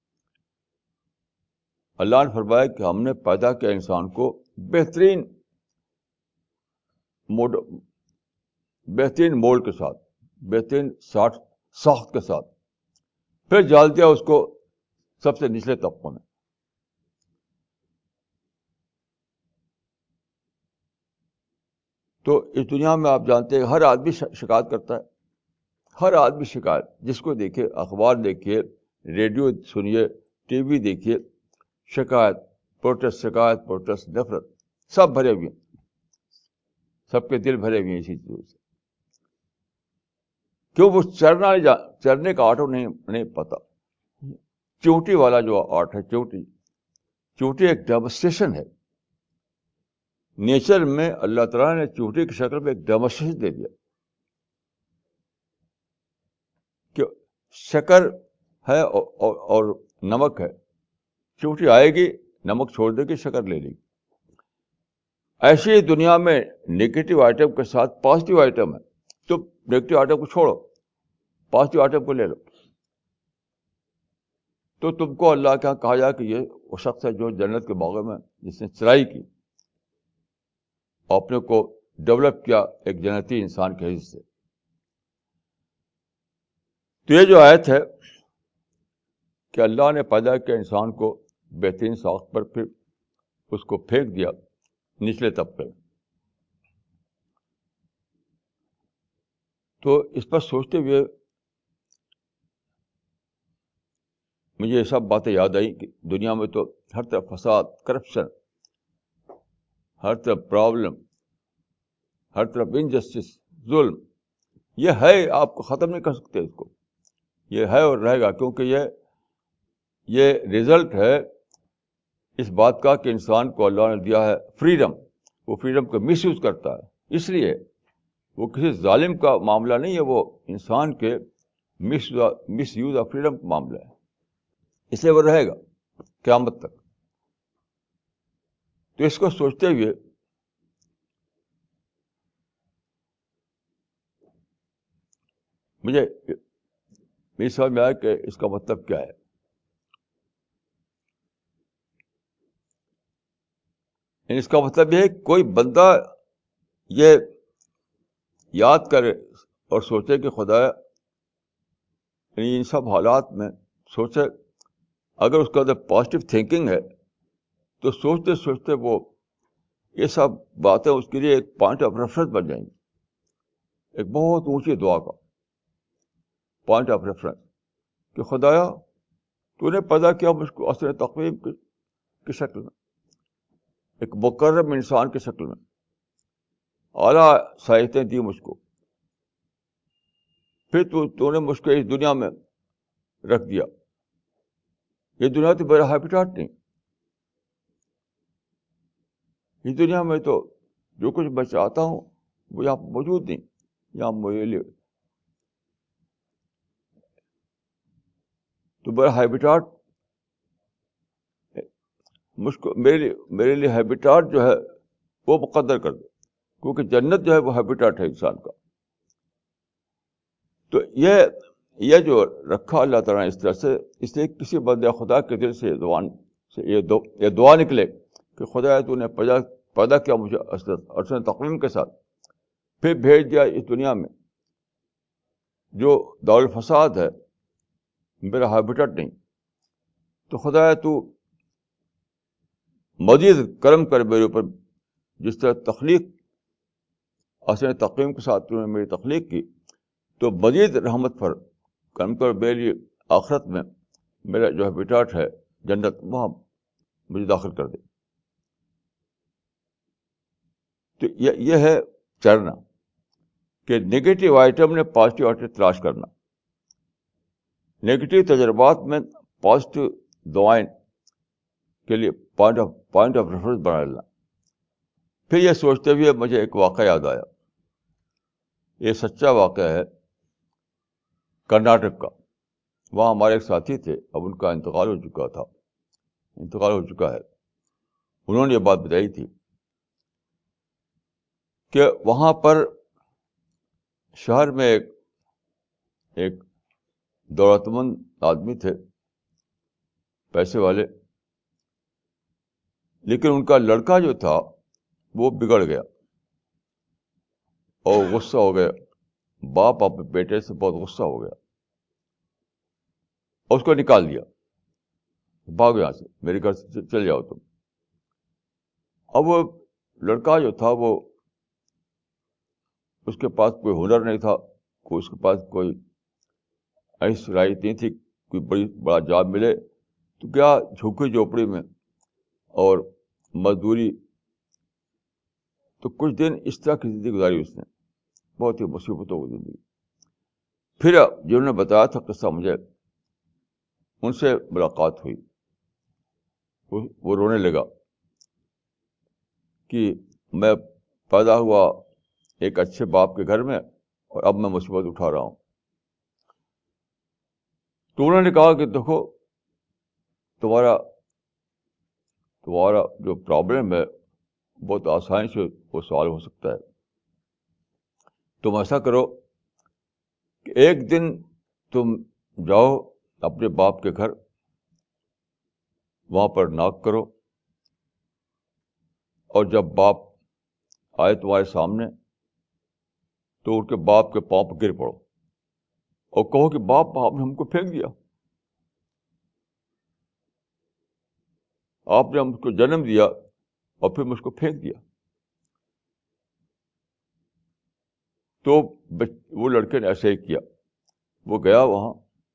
اللہ نے فرمایا کہ ہم نے پیدا کیا انسان کو بہترین موڈ بہترین مولڈ کے ساتھ, بہترین ساٹھ ساخت کے ساتھ, پھر ڈال دیا اس کو سب سے نچلے طبقوں میں. تو اس دنیا میں آپ جانتے ہیں ہر آدمی شکایت کرتا ہے, ہر آدمی شکایت, جس کو دیکھیے, اخبار دیکھیے, ریڈیو سنیے, ٹی وی دیکھیے, شکایت, پروٹیسٹ, شکایت, پروٹیسٹ, نفرت, سب بھرے ہوئے ہیں, سب کے دل بھرے ہوئے ہیں اسی چیزوں سے. کیوں؟ وہ چرنا نہیں جا چرنے کا آرٹ نہیں نہیں پتا. چونٹی والا جو آرٹ ہے, چونٹی چونٹی ایک ڈیمونسٹریشن ہے. نیچر میں اللہ تعالیٰ نے چونٹی کی شکل میں ایک ڈیمونسٹریشن دے دیا کہ شکر ہے اور, اور, اور نمک ہے. چونٹی آئے گی, نمک چھوڑ دے گی, شکر لے لے گی. ایسے ہی دنیا میں نیگیٹو آئٹم کے ساتھ پازیٹو آئٹم ہے. تو نیگیٹو آئٹم کو چھوڑو, پازیٹو آئٹم کو لے لو. تو تم کو اللہ کا کہا جائے کہ یہ وہ شخص ہے جو جنت کے باغ میں جس نے چرائی کی, اپنے کو ڈیولپ کیا ایک جنتی انسان کے حصے سے. تو یہ جو آیت ہے کہ اللہ نے پیدا کیا انسان کو بہترین ساخت پر, پھر اس کو پھینک دیا نچلے طبقے میں. تو اس پر سوچتے ہوئے مجھے یہ سب باتیں یاد آئی کہ دنیا میں تو ہر طرف فساد, کرپشن, ہر طرف پرابلم, ہر طرف انجسٹس, ظلم. یہ ہے, آپ کو ختم نہیں کر سکتے اس کو. یہ ہے اور رہے گا, کیونکہ یہ یہ رزلٹ ہے اس بات کا کہ انسان کو اللہ نے دیا ہے فریڈم. وہ فریڈم کو مس یوز کرتا ہے. اس لیے وہ کسی ظالم کا معاملہ نہیں ہے, وہ انسان کے mis misuse of freedom کا معاملہ ہے. اس لیے وہ رہے گا قیامت تک. تو اس کو سوچتے ہوئے مجھے میری سمجھ میں آیا کہ اس کا مطلب کیا ہے. اس کا مطلب یہ ہے کہ کوئی بندہ یہ یاد کرے اور سوچے کہ خدا, یعنی ان سب حالات میں سوچے, اگر اس کے اندر پازیٹیو تھنکنگ ہے تو سوچتے سوچتے وہ یہ سب باتیں اس کے لیے ایک پوائنٹ آف ریفرنس بن جائیں گی, ایک بہت اونچی دعا کا پوائنٹ آف ریفرنس کہ خدایا تو نے پیدا کیا مجھ کو اصل تقویم کی شکل میں, ایک مکرم انسان کی شکل میں, اعلیٰ صلاحیتیں دی مجھ کو, پھر تو تو نے مجھ کو اس دنیا میں رکھ دیا. یہ دنیا تو میرا ہیبیٹاٹ نہیں. اس دنیا میں تو جو کچھ میں چاہتا ہوں وہ یہاں موجود نہیں. یہاں میرے لیے تو میرا ہیبیٹاٹ مجھ کو میرے لیے میرے لیے ہیبیٹاٹ جو ہے وہ مقدر کر دے, کیونکہ جنت جو ہے وہ ہیبیٹاٹ ہے انسان کا. تو یہ یہ جو رکھا اللہ تعالیٰ نے اس طرح سے, اس لیے کسی بندے خدا کے دل سے زبان سے یہ دو یہ دعا نکلے کہ خدا تو نے پیدا پیدا کیا مجھے اصل تقویم کے ساتھ, پھر بھیج دیا اس دنیا میں جو دارالفساد ہے, میرا ہیبیٹاٹ نہیں. تو خدا تو مزید کرم کر میرے اوپر, جس طرح تخلیق اصل تقویم کے ساتھ تو نے میری تخلیق کی, تو مزید رحمت پر کرم کر میرے لیے آخرت میں میرا جو ہیبیٹاٹ ہے جنت, وہاں مجھے داخل کر دے. تو یہ یہ ہے چڑھنا کہ نگیٹو آئٹم نے پازیٹو آئٹم تلاش کرنا, نگیٹو تجربات میں پازیٹو دعائیں کے لیے point of point of reference بنا لینا. پھر یہ سوچتے ہوئے مجھے ایک واقعہ یاد آیا. یہ سچا واقعہ ہے کرناٹک کا. وہاں ہمارے ایک ساتھی تھے, اب ان کا انتقال ہو چکا تھا انتقال ہو چکا ہے. انہوں نے یہ بات بتائی تھی کہ وہاں پر شہر میں ایک ایک دولت مند آدمی تھے، پیسے والے، لیکن ان کا لڑکا جو تھا وہ بگڑ گیا اور غصہ ہو گیا. باپ اپنے بیٹے سے بہت غصہ ہو گیا اور اس کو نکال دیا، بھاگو یہاں سے، میرے گھر سے چل جاؤ تم. اب وہ لڑکا جو تھا وہ اس کے پاس کوئی ہنر نہیں تھا، کوئی اس کے پاس کوئی ایسی صلاحیت نہیں تھی کوئی بڑی بڑا جاب ملے، تو کیا جھوکھی جھوپڑی میں اور مزدوری. تو کچھ دن اس طرح کی زندگی گزاری اس نے، بہت ہی مصیبتوں کی زندگی. پھر جنہوں نے بتایا تھا قصہ مجھے، ان سے ملاقات ہوئی، وہ رونے لگا کہ میں پیدا ہوا ایک اچھے باپ کے گھر میں اور اب میں مصیبت اٹھا رہا ہوں. تو انہوں نے کہا کہ دیکھو تمہارا تمہارا جو پرابلم ہے بہت آسانی سے وہ سوالو ہو سکتا ہے. تم ایسا کرو کہ ایک دن تم جاؤ اپنے باپ کے گھر، وہاں پر ناک کرو، اور جب باپ آئے تمہارے سامنے تو ان کے باپ کے پاؤں پہ گر پڑو اور کہو کہ باپ آپ نے ہم کو پھینک دیا، آپ نے ہم کو جنم دیا اور پھر مجھ کو پھینک دیا. تو وہ لڑکے نے ایسے ہی کیا، وہ گیا وہاں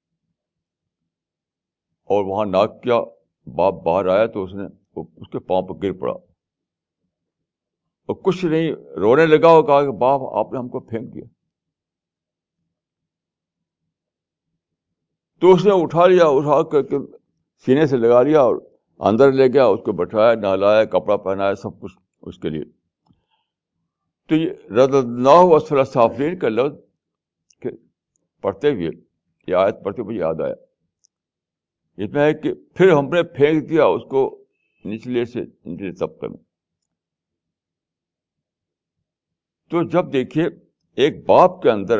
اور وہاں ناک کیا. باپ باہر آیا تو اس نے اس کے پاؤں پہ گر پڑا اور کچھ نہیں، رونے لگا اور کہا کہ باپ آپ نے ہم کو پھینک دیا. تو اس نے اٹھا لیا، اٹھا کر کے سینے سے لگا لیا اور اندر لے گیا، اس کو بٹھایا، نہلایا، کپڑا پہنایا، سب کچھ اس کے لیے. تو یہ رددناہ اسفل سافلین کا لفظ پڑھتے ہوئے یہ آیت پڑھتے ہوئے یاد آیا. اتنا ہے کہ پھر ہم نے پھینک دیا اس کو نچلے سے نچلے طبقے میں. تو جب دیکھیے ایک باپ کے اندر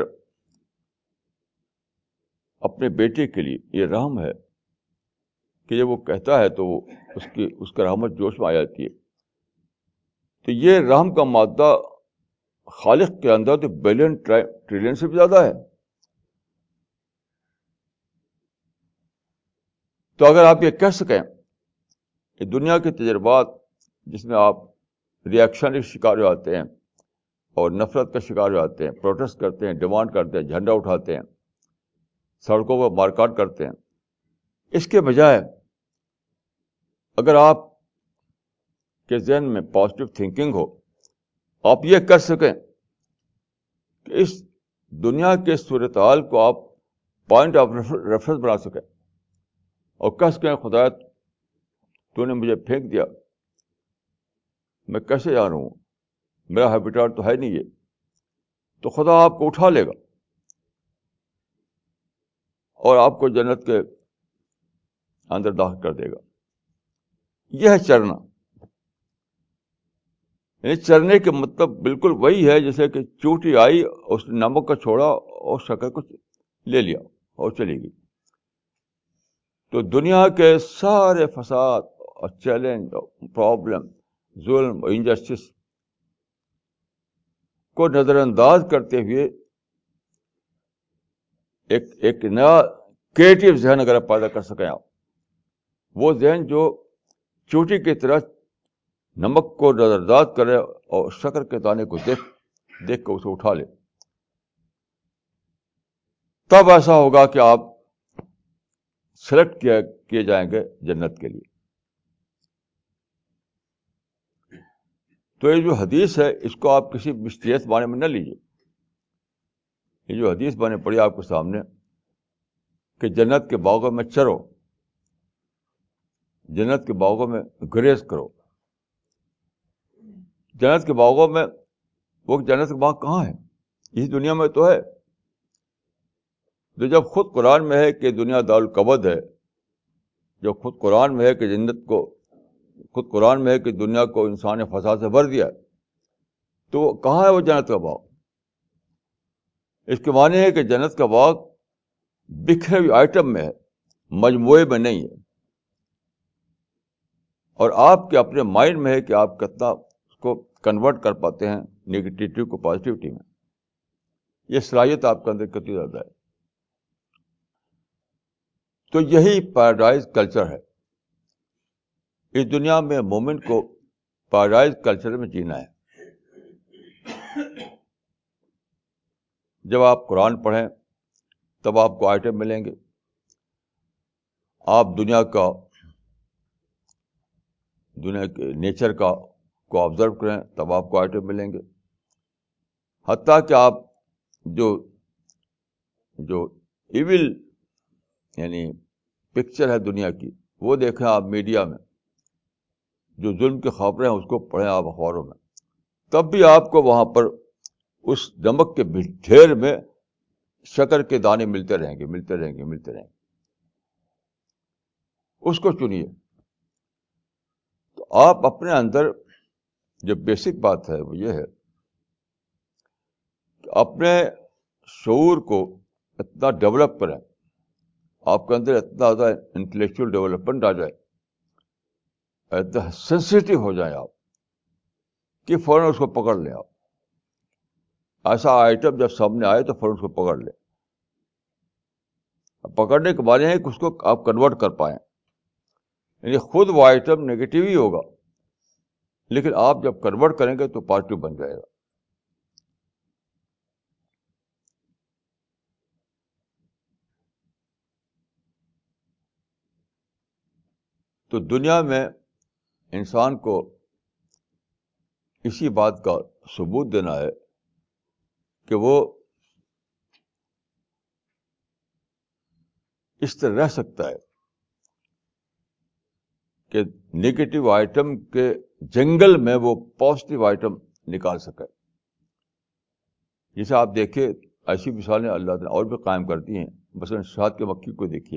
اپنے بیٹے کے لیے یہ رحم ہے کہ جب وہ کہتا ہے تو وہ اس کی اس کا رحمت جوش میں آ جاتی ہے. تو یہ رحم کا مادہ خالق کے اندر تو بلین ٹریلین سے بھی زیادہ ہے. تو اگر آپ یہ کہہ سکیں کہ دنیا کے تجربات جس میں آپ ریئیکشن کے شکار ہو جاتے ہیں اور نفرت کا شکار ہو جاتے ہیں، پروٹیسٹ کرتے ہیں، ڈیمانڈ کرتے ہیں، جھنڈا اٹھاتے ہیں، سڑکوں پر مارکاٹ کرتے ہیں، اس کے بجائے اگر آپ کے ذہن میں پازیٹیو تھنکنگ ہو، آپ یہ کر سکیں کہ اس دنیا کے صورتحال کو آپ پوائنٹ آف ریفرنس بنا سکیں اور کہہ سکیں خدا تو نے مجھے پھینک دیا، میں کیسے جانوں، میرا ہیبیٹاٹ تو ہے نہیں یہ. تو خدا آپ کو اٹھا لے گا اور آپ کو جنت کے اندر داخل کر دے گا. یہ ہے چرنا. یعنی چرنے کے مطلب بالکل وہی ہے جیسے کہ چوٹی آئی، اس نے نمک کا چھوڑا اور شکر کو لے لیا اور چلی گئی. تو دنیا کے سارے فساد اور چیلنج اور پرابلم، ظلم اور انجسٹس کو نظر انداز کرتے ہوئے ایک ایک نیا کریٹو ذہن اگر آپ پیدا کر سکیں، آپ وہ ذہن جو چوٹی کی طرح نمک کو نظر انداز کرے اور شکر کے دانے کو دیکھ دیکھ کر اسے اٹھا لے، تب ایسا ہوگا کہ آپ سلیکٹ کیا کیے جائیں گے جنت کے لیے. تو یہ جو حدیث ہے اس کو آپ کسی مسٹریس معنی میں نہ لیجیے. یہ جو حدیث میں نے پڑھی آپ کے سامنے کہ جنت کے باغوں میں چرو، جنت کے باغوں میں گریز کرو. جنت کے باغوں میں، وہ جنت کے باغ کہاں ہیں؟ اس دنیا میں تو ہے. تو جب خود قرآن میں ہے کہ دنیا دارالکبد ہے، جو خود قرآن میں ہے کہ جنت کو، خود قرآن میں ہے کہ دنیا کو انسان نے فساد سے بھر دیا، تو کہاں ہے وہ جنت کا باغ؟ اس کے معنی ہے کہ جنت کا باغ بکھرے ہوئے آئٹم میں ہے، مجموعے میں نہیں ہے، اور آپ کے اپنے مائنڈ میں ہے کہ آپ کتنا اس کو کنورٹ کر پاتے ہیں نیگیٹیوٹی کو پازیٹیوٹی میں. یہ صلاحیت آپ کے اندر کتنی زیادہ ہے. تو یہی پیراڈائز کلچر ہے. اس دنیا میں مومنٹ کو پیراڈائز کلچر میں جینا ہے. جب آپ قرآن پڑھیں تب آپ کو آئٹم ملیں گے، آپ دنیا کا دنیا کے نیچر کا کو آبزرو کریں تب آپ کو آئٹم ملیں گے. حتیٰ کہ آپ جو جو ایول یعنی پکچر ہے دنیا کی وہ دیکھیں آپ میڈیا میں، جو ظلم کی خبریں ہیں اس کو پڑھیں آپ اخباروں میں، تب بھی آپ کو وہاں پر اس نمک کے ڈھیر میں شکر کے دانے ملتے رہیں گے ملتے رہیں گے ملتے رہیں گے. اس کو چنیے. تو آپ اپنے اندر جو بیسک بات ہے وہ یہ ہے کہ اپنے شعور کو اتنا ڈیولپ کریں، آپ کے اندر اتنا زیادہ انٹلیکچوئل ڈیولپمنٹ آ جائے، اتنا سینسیٹیو ہو جائیں آپ کہ فوراً اس کو پکڑ لیں. آپ ایسا آئٹم جب سامنے آئے تو فوراً اس کو پکڑ لیں. پکڑنے کے بارے ہیں کہ اس کو آپ کنورٹ کر پائیں. یعنی خود وہ آئٹم نیگیٹو ہی ہوگا، لیکن آپ جب کنورٹ کریں گے تو پازیٹو بن جائے گا. تو دنیا میں انسان کو اسی بات کا ثبوت دینا ہے کہ وہ اس طرح رہ سکتا ہے کہ نیگیٹو آئٹم کے جنگل میں وہ پازیٹو آئٹم نکال سکے. جسے آپ دیکھیں ایسی مثالیں اللہ تعالیٰ اور بھی قائم کرتی ہیں. مثلا شہد کی مکھی کو دیکھیے،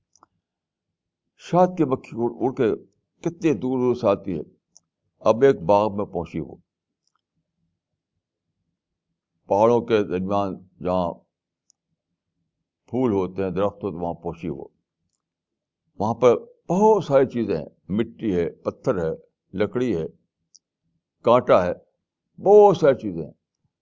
شہد کی مکھی اڑ کے کتنے دور دور سے آتی ہے. اب ایک باغ میں پہنچی، وہ پہاڑوں کے درمیان جہاں پھول ہوتے ہیں درخت ہوتے ہیں وہاں پہنچی. وہ وہاں پر بہت ساری چیزیں ہیں، مٹی ہے، پتھر ہے، لکڑی ہے، کانٹا ہے، بہت ساری چیزیں ہیں.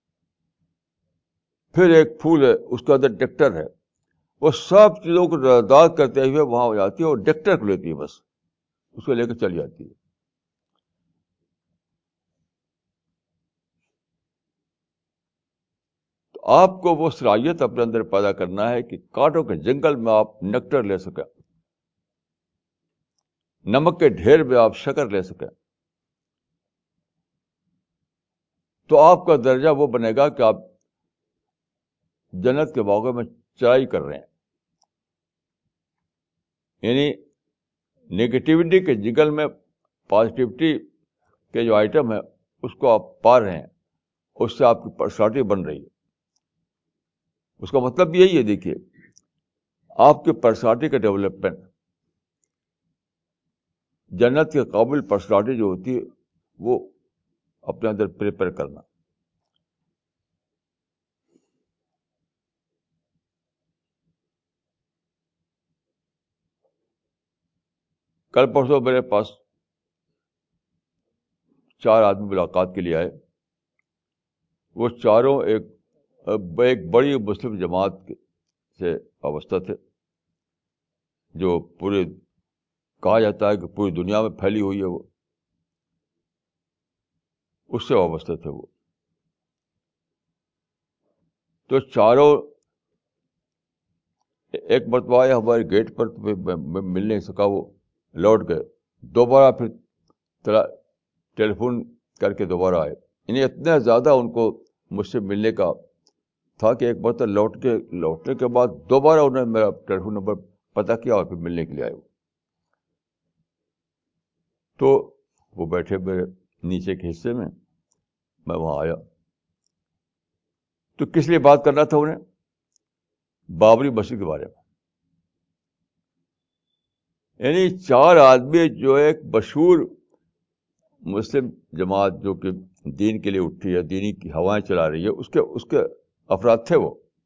پھر ایک پھول ہے، اس کے اندر ڈیکٹر ہے. وہ سب چیزوں کو نظرداد کرتے ہوئے وہاں ہو جاتی ہے اور ڈیکٹر کو لیتی ہے، بس اس کو لے کے چلی جاتی ہے. تو آپ کو وہ صلاحیت اپنے اندر پیدا کرنا ہے کہ کانٹوں کے جنگل میں آپ نیکٹر لے سکیں، نمک کے ڈھیر میں آپ شکر لے سکیں. تو آپ کا درجہ وہ بنے گا کہ آپ جنت کے باغوں میں چرائی کر رہے ہیں. یعنی نیگیٹیوٹی کے جنگل میں پازیٹیوٹی کے جو آئٹم ہے اس کو آپ پا رہے ہیں، اس سے آپ کی پرسنالٹی بن رہی ہے. اس کا مطلب یہی ہے، دیکھیے آپ کی پرسنالٹی کا ڈیولپمنٹ، جنت کے قابل پرسنالٹی جو ہوتی ہے وہ اپنے اندر پریپئر کرنا. کل پرسوں میرے پاس چار آدمی ملاقات کے لیے آئے. وہ چاروں ایک ایک بڑی مسلم جماعت سے وابستہ تھے، جو پورے کہا جاتا ہے کہ پوری دنیا میں پھیلی ہوئی ہے، وہ اس سے وابستہ تھے. وہ تو چاروں ایک مرتبہ آئے ہمارے گیٹ پر، تو میں مل نہیں سکا، وہ لوٹ گئے. دوبارہ پھر ٹیلی فون کر کے دوبارہ آئے. یعنی اتنا زیادہ ان کو مجھ سے ملنے کا تھا کہ ایک مرتبہ لوٹ کے لوٹنے کے بعد دوبارہ انہوں نے میرا ٹیلی فون نمبر پتہ کیا اور پھر ملنے کے لیے آئے. تو وہ بیٹھے میرے نیچے کے حصے میں، میں وہاں آیا. تو کس لیے بات کرنا تھا انہیں؟ بابری مسجد کے بارے میں. یعنی چار آدمی جو ایک مشہور مسلم جماعت جو کہ دین کے لیے اٹھی ہے، دینی کی ہوائیں چلا رہی ہے، اس کے اس کے افراد تھے. وہ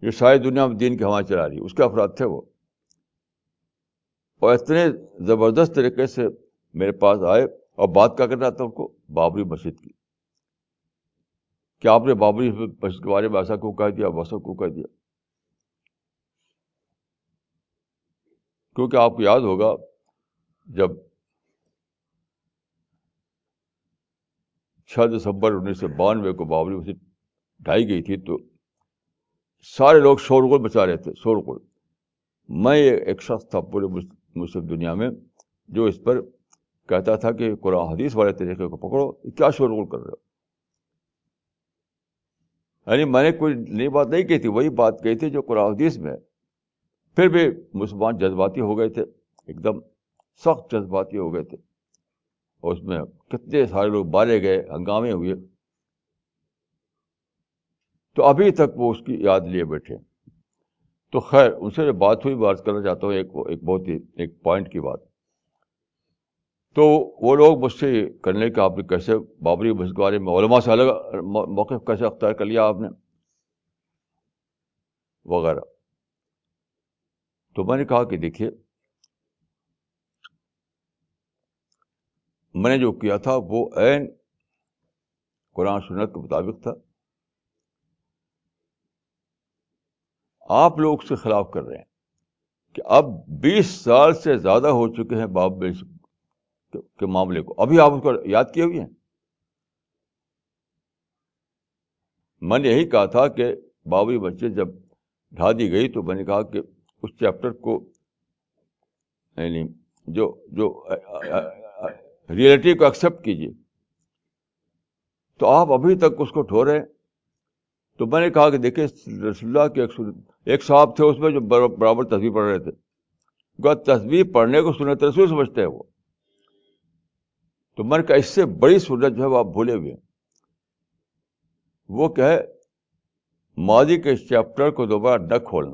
یہ ساری دنیا میں دین کی ہوا چلا رہی ہے، اس کے افراد تھے وہ. اور اتنے زبردست طریقے سے میرے پاس آئے اور بات کیا کرنا تھا ان کو؟ بابری مسجد کی. کیا آپ نے بابری مسجد کے بارے میں ایسا کیوں کہہ دیا، ویسا کیوں کہہ دیا؟ کیونکہ آپ کو یاد ہوگا جب چھ دسمبر انیس سو بانوے کو بابری مسجد ڈھائی گئی تھی تو سارے لوگ شور غل مچا رہے تھے، شور غل. میں ایک شخص تھا پورے مسلم دنیا میں جو اس پر کہتا تھا کہ قرآن حدیث والے طریقے کو پکڑو، کیا شور غل کر رہے ہو؟ یعنی میں نے کوئی نئی بات نہیں کہی تھی، وہی بات کہی تھی جو قرآن حدیث میں. پھر بھی مسلمان جذباتی ہو گئے تھے، ایک دم سخت جذباتی ہو گئے تھے، اور اس میں کتنے سارے لوگ مارے گئے، ہنگامے ہوئے. تو ابھی تک وہ اس کی یاد لیے بیٹھے. تو خیر ان سے جو بات ہوئی بات کرنا چاہتا ہوں، ایک ایک بہت ہی ایک پوائنٹ کی بات. تو وہ لوگ مجھ سے کرنے کا آپ نے کیسے بابری مسجد کے بارے میں علماء سے الگ موقف کیسے اختیار کر لیا آپ نے وغیرہ. تو میں نے کہا کہ دیکھیے میں نے جو کیا تھا وہ عین قرآن سنت کے مطابق تھا. آپ لوگ اس کے خلاف کر رہے ہیں کہ اب بیس سال سے زیادہ ہو چکے ہیں باب کے معاملے کو، ابھی آپ اس کو یاد کیے ہوئے ہیں. میں نے یہی کہا تھا کہ بابری مسجد جب ڈھا دی گئی تو میں نے کہا کہ اس چیپٹر کو یعنی جو جو ریئلٹی کو ایکسیپٹ کیجیے. تو آپ ابھی تک اس کو ڈھو رہے ہیں. تو میں نے کہا کہ دیکھیں رسول اللہ کے ایک ایک صاحب تھے اس میں جو برابر تصویر پڑھ رہے تھے، تصویر پڑھنے کو سنت رسول سمجھتے ہیں وہ. تو میں نے کہا اس سے بڑی سنت جو ہے وہ آپ بھولے ہوئے ہیں. وہ کہ ہے ماضی کے چیپٹر کو دوبارہ نہ کھولنا.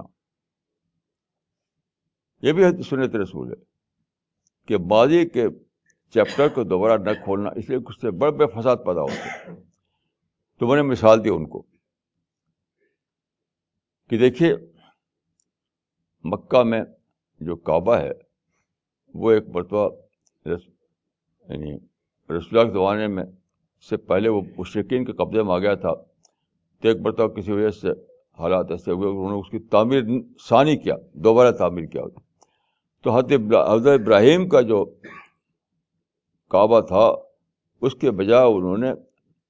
یہ بھی سنت رسول ہے کہ ماضی کے چیپٹر کو دوبارہ نہ کھولنا، اس لیے اس سے بڑے بڑے فساد پیدا ہوتے ہیں. تو میں نے مثال دی ان کو کہ دیکھیے مکہ میں جو کعبہ ہے وہ ایک مرتبہ یعنی رسول اللہ کے زمانے میں سے پہلے وہ مشرکین کے قبضے میں آ گیا تھا. تو ایک مرتبہ کسی وجہ سے حالات ایسے ہوئے انہوں نے اس کی تعمیر ثانی کیا، دوبارہ تعمیر کیا. تو حضرت ابراہیم کا جو کعبہ تھا اس کے بجائے انہوں نے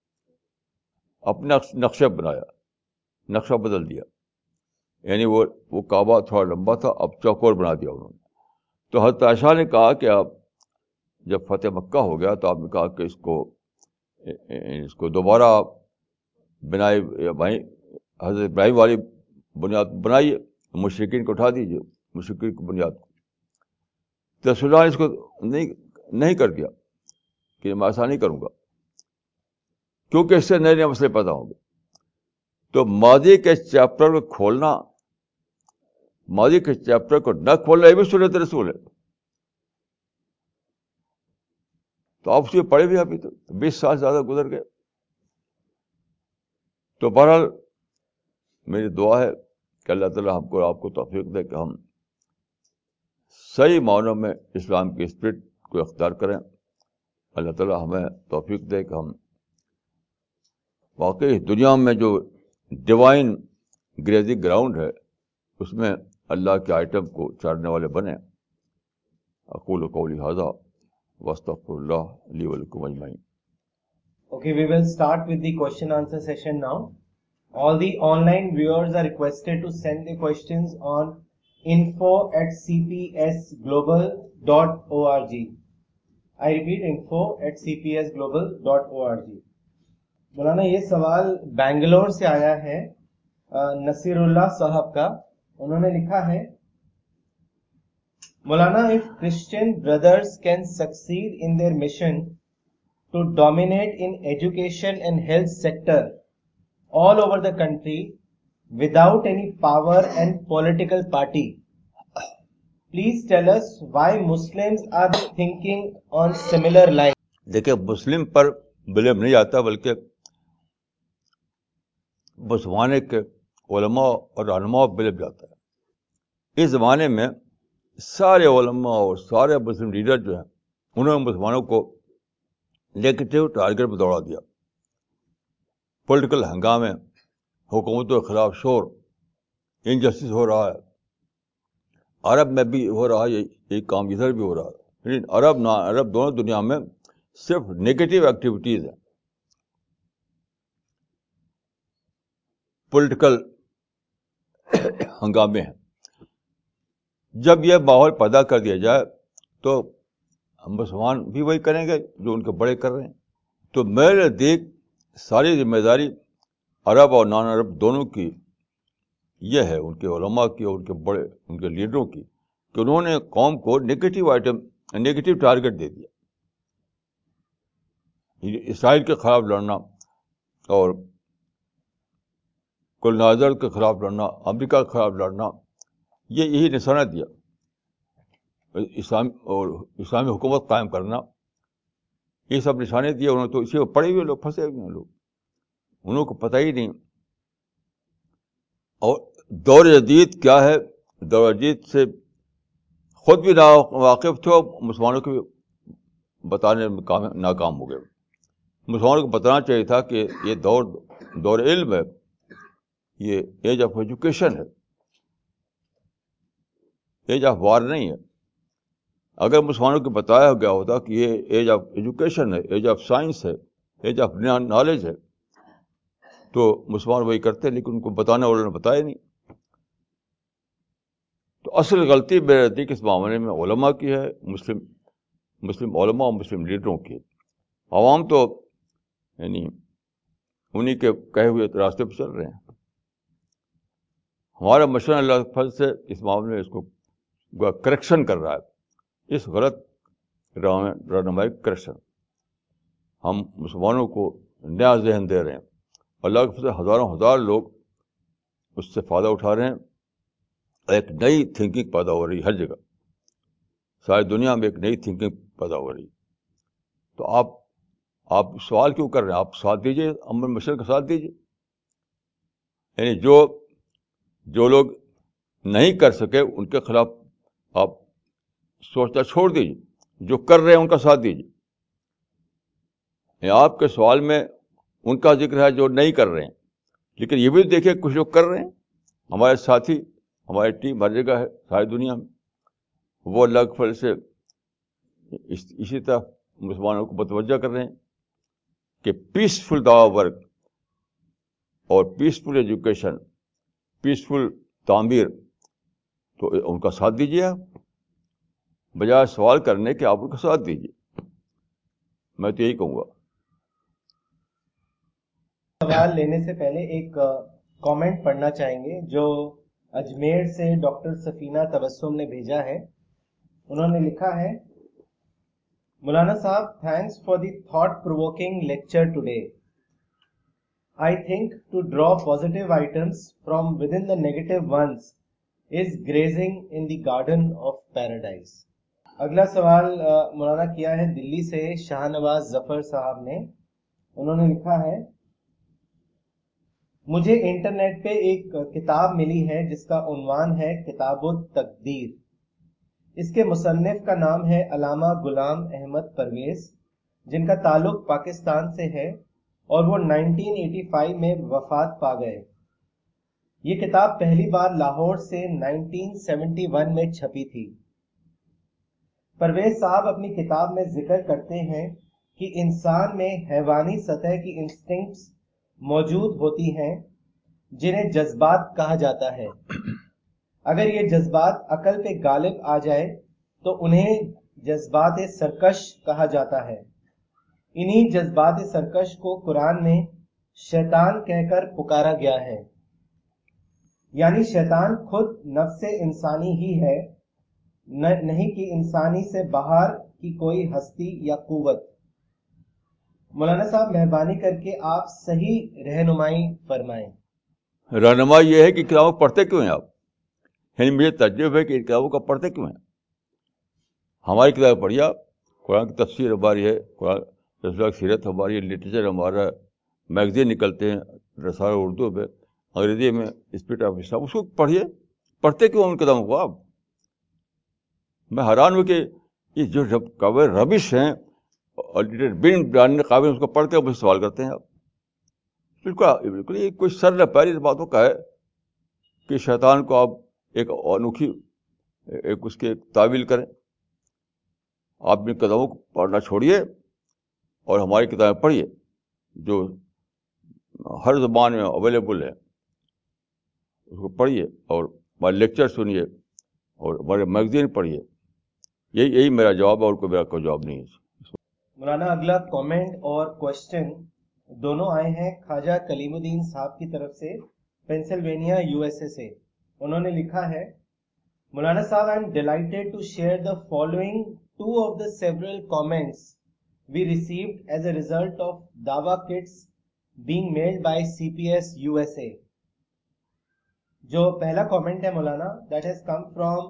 اپنا نقشہ بنایا، نقشہ بدل دیا. یعنی وہ وہ کعبہ تھوڑا لمبا تھا، اب چوکور بنا دیا انہوں نے. تو حضرت عائشہ نے کہا کہ آپ جب فتح مکہ ہو گیا تو آپ نے کہا کہ اس کو اس کو دوبارہ بنائے، حضرت ابراہیم والی بنیاد بنائیے، مشرکین کو اٹھا دیجیے مشرکین کی بنیاد کو. تو رسول اللہ نے اس کو نہیں نہیں کر دیا کہ میں ایسا نہیں کروں گا، کیونکہ اس سے نئے نئے مسئلے پیدا ہوں گے. تو ماضی کے چیپٹر کو کھولنا، ماضی کے چیپٹر کو نہ کھولنا، یہ بھی سنت رسول ہے. تو آپ اس میں پڑھے بھی ابھی تو بیس سال زیادہ گزر گئے. تو بہرحال میری دعا ہے کہ اللہ تعالیٰ ہم کو آپ کو توفیق دے کہ ہم صحیح معنوں میں اسلام کی اسپرٹ کو اختیار کریں. اللہ تعالیٰ ہمیں توفیق دے کہ ہم واقعی دنیا میں جو ڈیوائن گریزنگ گراؤنڈ ہے اس میں اللہ کے آئٹم کو چارنے والے بنے. اقول قولی ھذا واستغفر اللہ لی ولکم اجمعین. Okay, we will start with the question answer session now. All the online viewers are requested to send the questions on info at c p s global dot org. I repeat, info at c p s global dot org. مولانا یہ سوال بنگلور سے آیا ہے نصیر اللہ صاحب کا. انہوں نے لکھا ہے مولانا, if Christian brothers can succeed in their mission to dominate in education and health sector all over the country without any power and political party, please tell us why Muslims are thinking on similar lines. دیکھیں مسلم پر blame نہیں آتا بلکہ مسلمان کے علماء اور رہنما بل جاتا ہے. اس زمانے میں سارے علماء اور سارے مسلم لیڈر جو ہیں انہوں نے مسلمانوں کو نیگیٹو ٹارگیٹ پہ دوڑا دیا. پولیٹیکل ہنگامے, حکومتوں کے خلاف شور, انجسٹس ہو رہا ہے. عرب میں بھی ہو رہا ہے یہی کام, ادھر بھی ہو رہا ہے. لیکن عرب نہ عرب دونوں دنیا میں صرف نیگیٹو ایکٹیویٹیز ہیں, پولیٹیکل ہنگامے ہیں. جب یہ ماحول پیدا کر دیا جائے تو ہم مسلمان بھی وہی کریں گے جو ان کے بڑے کر رہے ہیں. تو میرے نزدیک ساری ذمہ داری عرب اور نان عرب دونوں کی یہ ہے, ان کے علماء کی اور ان کے بڑے ان کے لیڈروں کی, کہ انہوں نے قوم کو نیگیٹو آئٹم نیگیٹو ٹارگیٹ دے دیا. اسرائیل کے خلاف لڑنا اور کولونائزر کے خلاف لڑنا, امریکہ کے خلاف لڑنا, یہ یہی نشانہ دیا. اسلام اور اسلامی حکومت قائم کرنا, یہ سب نشانے دیے انہوں نے. تو اسی کو پڑے ہوئے لوگ پھنسے ہوئے ہیں لوگ, انہوں کو پتہ ہی نہیں. اور دور جدید کیا ہے, دور جدید سے خود بھی واقف تھے اور مسلمانوں کو بھی بتانے میں ناکام ہو گئے. مسلمانوں کو بتانا چاہیے تھا کہ یہ دور دور علم ہے, یہ ایج آف ایجوکیشن ہے, ایج آف وار نہیں ہے. اگر مسلمانوں کو بتایا گیا ہوتا کہ یہ ایج آف ایجوکیشن ہے, ایج آف سائنس ہے, ایج آف نالج ہے, تو مسلمان وہی کرتے, لیکن ان کو بتانے والوں نے بتایا نہیں. تو اصل غلطی میرے نزدیک اس معاملے میں علماء کی ہے, مسلم مسلم علماء اور مسلم لیڈروں کی. عوام تو یعنی انہی کے کہے ہوئے راستے پہ چل رہے ہیں. ہمارا مشورہ اللہ کے فضل سے اس معاملے میں اس کو کریکشن کر رہا ہے, اس غلط رہنمائی کریکشن. ہم مسلمانوں کو نیا ذہن دے رہے ہیں. اللہ کے فضل سے ہزاروں ہزار لوگ اس سے فائدہ اٹھا رہے ہیں. ایک نئی تھنکنگ پیدا ہو رہی ہے ہر جگہ, ساری دنیا میں ایک نئی تھنکنگ پیدا ہو رہی ہے. تو آپ آپ سوال کیوں کر رہے ہیں؟ آپ ساتھ دیجیے, امر مشرق کا ساتھ دیجیے. یعنی جو جو لوگ نہیں کر سکے ان کے خلاف آپ سوچنا چھوڑ دیجیے, جو کر رہے ہیں ان کا ساتھ دیجیے. یعنی آپ کے سوال میں ان کا ذکر ہے جو نہیں کر رہے ہیں, لیکن یہ بھی دیکھیں کچھ لوگ کر رہے ہیں. ہمارے ساتھی, ہماری ٹیم ہر جگہ ہے ساری دنیا میں, وہ اللہ کے فضل سے اسی طرح مسلمانوں کو متوجہ کر رہے ہیں کہ پیسفل دعویٰ ورک اور پیسفل ایجوکیشن, پیسفل تعمیر, تو ان کا ساتھ دیجیے آپ, بجائے سوال کرنے کے آپ ان کا ساتھ دیجیے. میں تو یہی کہوں گا. سوال لینے سے پہلے ایک کامنٹ پڑھنا چاہیں گے جو اجمیر سے ڈاکٹر سفینہ تبسم نے بھیجا ہے. انہوں نے لکھا ہے, مولانا صاحب, thanks for the thought provoking lecture today. I think to draw positive items from within the negative ones is grazing in the garden of paradise. اگلا سوال مولانا کیا ہے دلی سے شاہ نواز ظفر صاحب نے. انہوں نے لکھا ہے, مجھے انٹرنیٹ پہ ایک کتاب ملی ہے جس کا عنوان ہے کتاب التقدیر. اس کے مصنف کا نام ہے علامہ غلام احمد پرویز, جن کا تعلق پاکستان سے ہے اور وہ نائنٹین ایٹی فائیو میں وفات پا گئے. یہ کتاب پہلی بار لاہور سے نائنٹین سیونٹی ون میں چھپی تھی. پرویز صاحب اپنی کتاب میں ذکر کرتے ہیں کہ انسان میں حیوانی سطح کی انسٹنکٹس موجود ہوتی ہیں جنہیں جذبات کہا جاتا ہے. اگر یہ جذبات عقل پہ غالب آ جائے تو انہیں جذبات سرکش کہا جاتا ہے. انہی جذبات سرکش کو قرآن میں شیطان کہہ کر پکارا گیا ہے. یعنی شیطان خود نفس انسانی ہی ہے, نہیں کہ انسانی سے باہر کی کوئی ہستی یا قوت. مولانا صاحب مہربانی کر کے آپ صحیح رہنمائی فرمائیں. رہنمائی یہ ہے کہ کتابوں پڑھتے کیوں ہیں آپ؟ یعنی مجھے تعجب ہے کہ ان کتابوں کا پڑھتے کیوں ہیں؟ ہماری کتابیں پڑھیے آپ. قرآن کی تفسیر ہماری ہے, قرآن رسول کی سیرت ہماری ہے, لٹریچر ہمارا ہے, میگزین نکلتے ہیں رسالہ اردو میں, انگریزی میں اسپرٹ آف اسلام، اس کو پڑھیے. پڑھتے کیوں ان کتابوں کو آپ؟ میں حیران ہوں کہ یہ جو جب قابل ربش ہیں اور بن جاننے قابل اس کو پڑھ کے مجھ سے سوال کرتے ہیں آپ. بالکل بالکل یہ کوئی سر نہ پیر اس باتوں کا ہے کہ شیطان کو آپ ایک انوکھی ایک اس کے تعویل کریں. آپ اپنی کتابوں کو پڑھنا چھوڑیے اور ہماری کتابیں پڑھیے جو ہر زبان میں اویلیبل ہے، اس کو پڑھیے اور ہمارے لیکچر سنیے اور ہمارے میگزین پڑھیے. یہی یہی میرا جواب ہے، اور کوئی میرا کوئی جواب نہیں ہے. مولانا اگلا کامنٹ اور کوشچن دونوں آئے ہیں خواجہ کلیم الدین صاحب کی طرف سے، پینسلوینیا یو ایس اے سے. انہوں نے لکھا ہے، مولانا صاحب I am delighted to share the following two of the several comments we received as a result of دعوی kits being mailed by C P S U S A. جو پہلا کامنٹ ہے مولانا، that has come from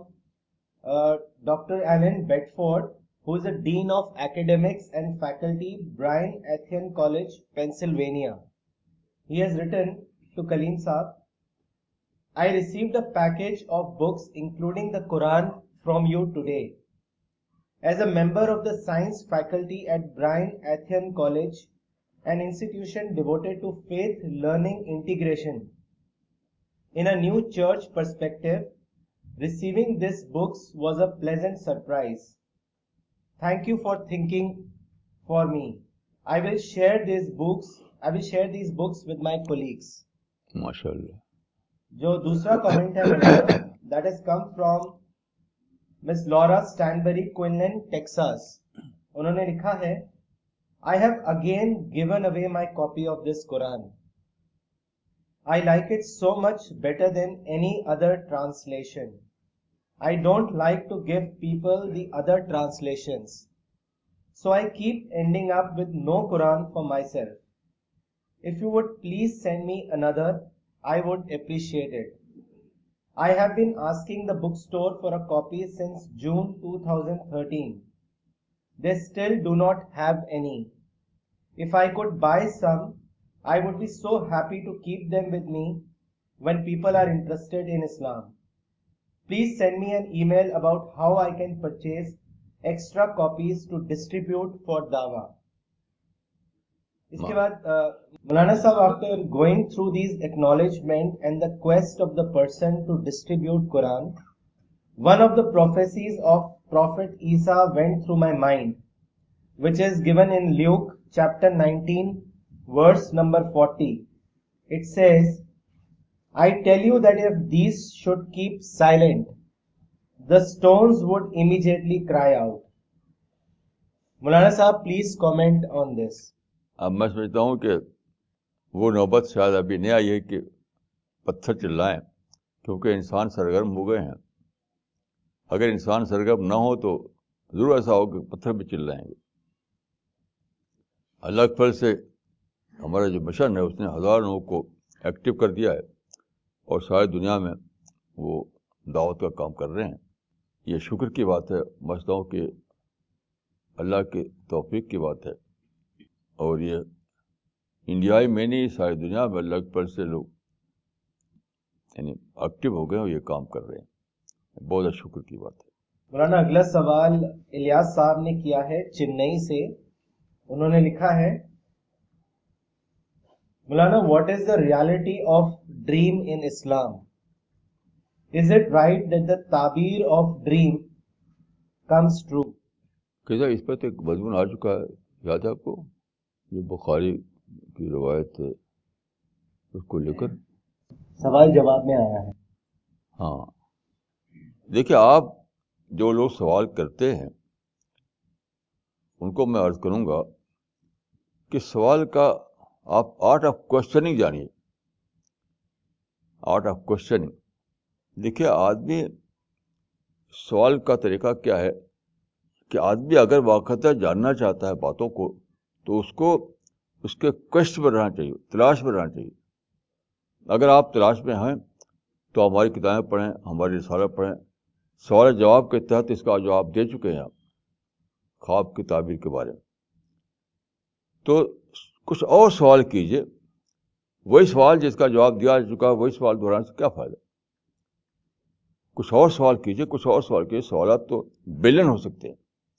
doctor Allen Bedford who is the Dean of Academics and Faculty, Bryan Athyn College, Pennsylvania. He has written to Kaleem Saab, I received a package of books including the Quran from you today. As a member of the Science Faculty at Bryan Athyn College, an institution devoted to faith learning integration, in a new church perspective, receiving these books was a pleasant surprise. Thank you for thinking for me. I will share these books. I will share these books with my colleagues. MashaAllah. جو دوسرا comment ہے مولانا، that has come from Miss Laura Stanbury, Quinlan, Texas. انہوں نے لکھا ہے، I have again given away my copy of this Quran. I like it so much better than any other translation. I don't like to give people the other translations, so I keep ending up with no Quran for myself. If you would please send me another, I would appreciate it. I have been asking the bookstore for a copy since June twenty thirteen. They still do not have any. If I could buy some, I would be so happy to keep them with me when people are interested in Islam. Please send me an email about how I can purchase extra copies to distribute for Dawah. اس کے بعد مولانا صاحب after going through these acknowledgement and the quest of the person to distribute Quran, one of the prophecies of Prophet Isa went through my mind, which is given in Luke chapter nineteen verse number forty. It says, I tell you that if these should keep silent, the stones would immediately cry out. مولانا صاحب please comment on this. اب میں سمجھتا ہوں کہ وہ نوبت شاید ابھی نہیں آئی ہے کہ پتھر چلائیں، کیونکہ انسان سرگرم ہو گئے ہیں. اگر انسان سرگرم نہ ہو تو ضرور ایسا ہو کہ پتھر بھی چلائیں گے. اللہ کے فضل سے ہمارا جو مشن ہے اس نے ہزار لوگوں کو ایکٹیو کر دیا ہے اور ساری دنیا میں وہ دعوت کا کام کر رہے ہیں. یہ شکر کی بات ہے، سمجھتا ہوں کہ اللہ کی توفیق کی بات ہے. اور یہ انڈیا میں نہیں، ساری دنیا میں اللہ کے فضل سے لوگ یعنی ایکٹیو ہو گئے اور یہ کام کر رہے ہیں. بہت شکر کی بات ہے. مولانا اگلا سوال الیاس صاحب نے کیا ہے چنئی سے. انہوں نے لکھا ہے، مولانا what is the reality of dream in Islam? Is it right that the تعبیر آف ڈریم کمز ٹرو؟ کیسا اس پر تو ایک مضمون آ چکا ہے، یاد ہے آپ کو؟ جو بخاری کی روایت ہے اس کو لے کر سوال جواب میں آیا ہے. ہاں دیکھیے، آپ جو لوگ سوال کرتے ہیں ان کو میں عرض کروں گا کہ سوال کا آپ آرٹ آف کوشچننگ جانیے. Art of questioning. دیکھیے، آدمی سوال کا طریقہ کیا ہے کہ آدمی اگر واقعہ جاننا چاہتا ہے باتوں کو تو اس کو اس کے کوشٹ میں رہنا چاہیے، تلاش میں رہنا چاہیے. اگر آپ تلاش میں ہیں تو ہماری کتابیں پڑھیں، ہماری رسالہ پڑھیں. سوال جواب کے تحت اس کا جواب دے چکے ہیں آپ خواب کی تعبیر کے بارے میں. تو کچھ اور سوال کیجئے، وہی سوال جس کا جواب دیا جا چکا ہے وہی سوال دہرانے سے کیا فائدہ؟ کچھ اور سوال کیجیے، کچھ اور سوال کیجیے. سوالات تو بلین ہو سکتے ہیں.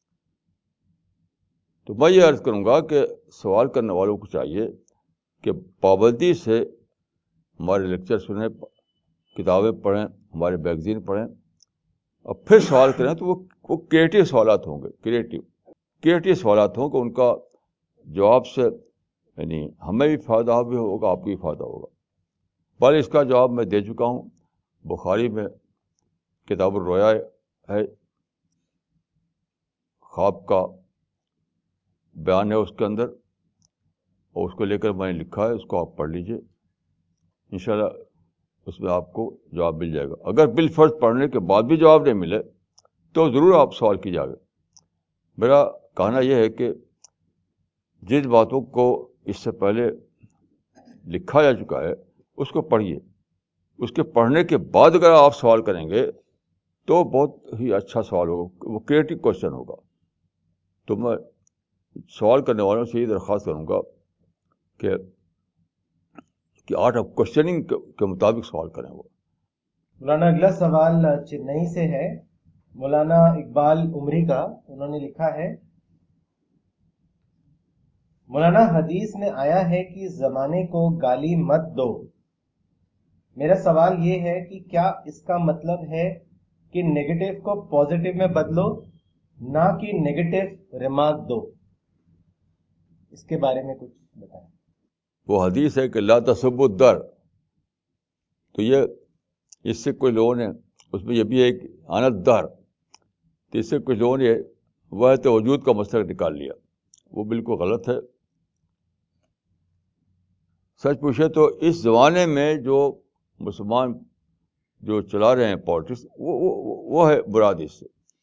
تو میں یہ عرض کروں گا کہ سوال کرنے والوں کو چاہیے کہ پابندی سے ہمارے لیکچر سنیں، کتابیں پڑھیں، ہمارے میگزین پڑھیں اور پھر سوال کریں. تو وہ وہ کریٹو سوالات ہوں گے، کریٹو کریٹو سوالات ہوں گے. ان کا جواب سے یعنی ہمیں بھی فائدہ بھی ہوگا، آپ کو بھی فائدہ ہوگا. پر اس کا جواب میں دے چکا ہوں. بخاری میں کتاب الرؤیا ہے، خواب کا بیان ہے اس کے اندر، اور اس کو لے کر میں نے لکھا ہے. اس کو آپ پڑھ لیجئے، انشاءاللہ اس میں آپ کو جواب مل جائے گا. اگر بالفرض پڑھنے کے بعد بھی جواب نہیں ملے تو ضرور آپ سوال کیجیے گا. میرا کہنا یہ ہے کہ جن باتوں کو اس سے پہلے لکھا جا چکا ہے اس کو پڑھیے. اس کے پڑھنے کے بعد اگر آپ سوال کریں گے تو بہت ہی اچھا سوال ہوگا، وہ کریٹو کوشچن ہوگا. تو میں سوال کرنے والوں سے یہ درخواست کروں گا کہ کہ آرٹ آف کوشچننگ کے مطابق سوال کریں. وہ مولانا اگلا سوال چنئی سے ہے، مولانا اقبال عمری کا. انہوں نے لکھا ہے، مولانا حدیث میں آیا ہے کہ زمانے کو گالی مت دو. میرا سوال یہ ہے کہ کیا اس کا مطلب ہے کہ نیگیٹو کو پازیٹو میں بدلو، نہ کہ نیگیٹو ریمارک دو؟ اس کے بارے میں کچھ بتائیں. وہ حدیث ہے کہ لا تسبوا الدر. تو یہ اس سے کوئی لوگوں نے اس میں یہ بھی ایک آنت دار، تو اس سے کچھ لوگوں نے وہ تو وجود کا مسئلہ نکال لیا. وہ بالکل غلط ہے. سچ پوچھے تو اس زمانے میں جو مسلمان جو چلا رہے ہیں پالیٹکس، وہ, وہ, وہ ہے براد اس سے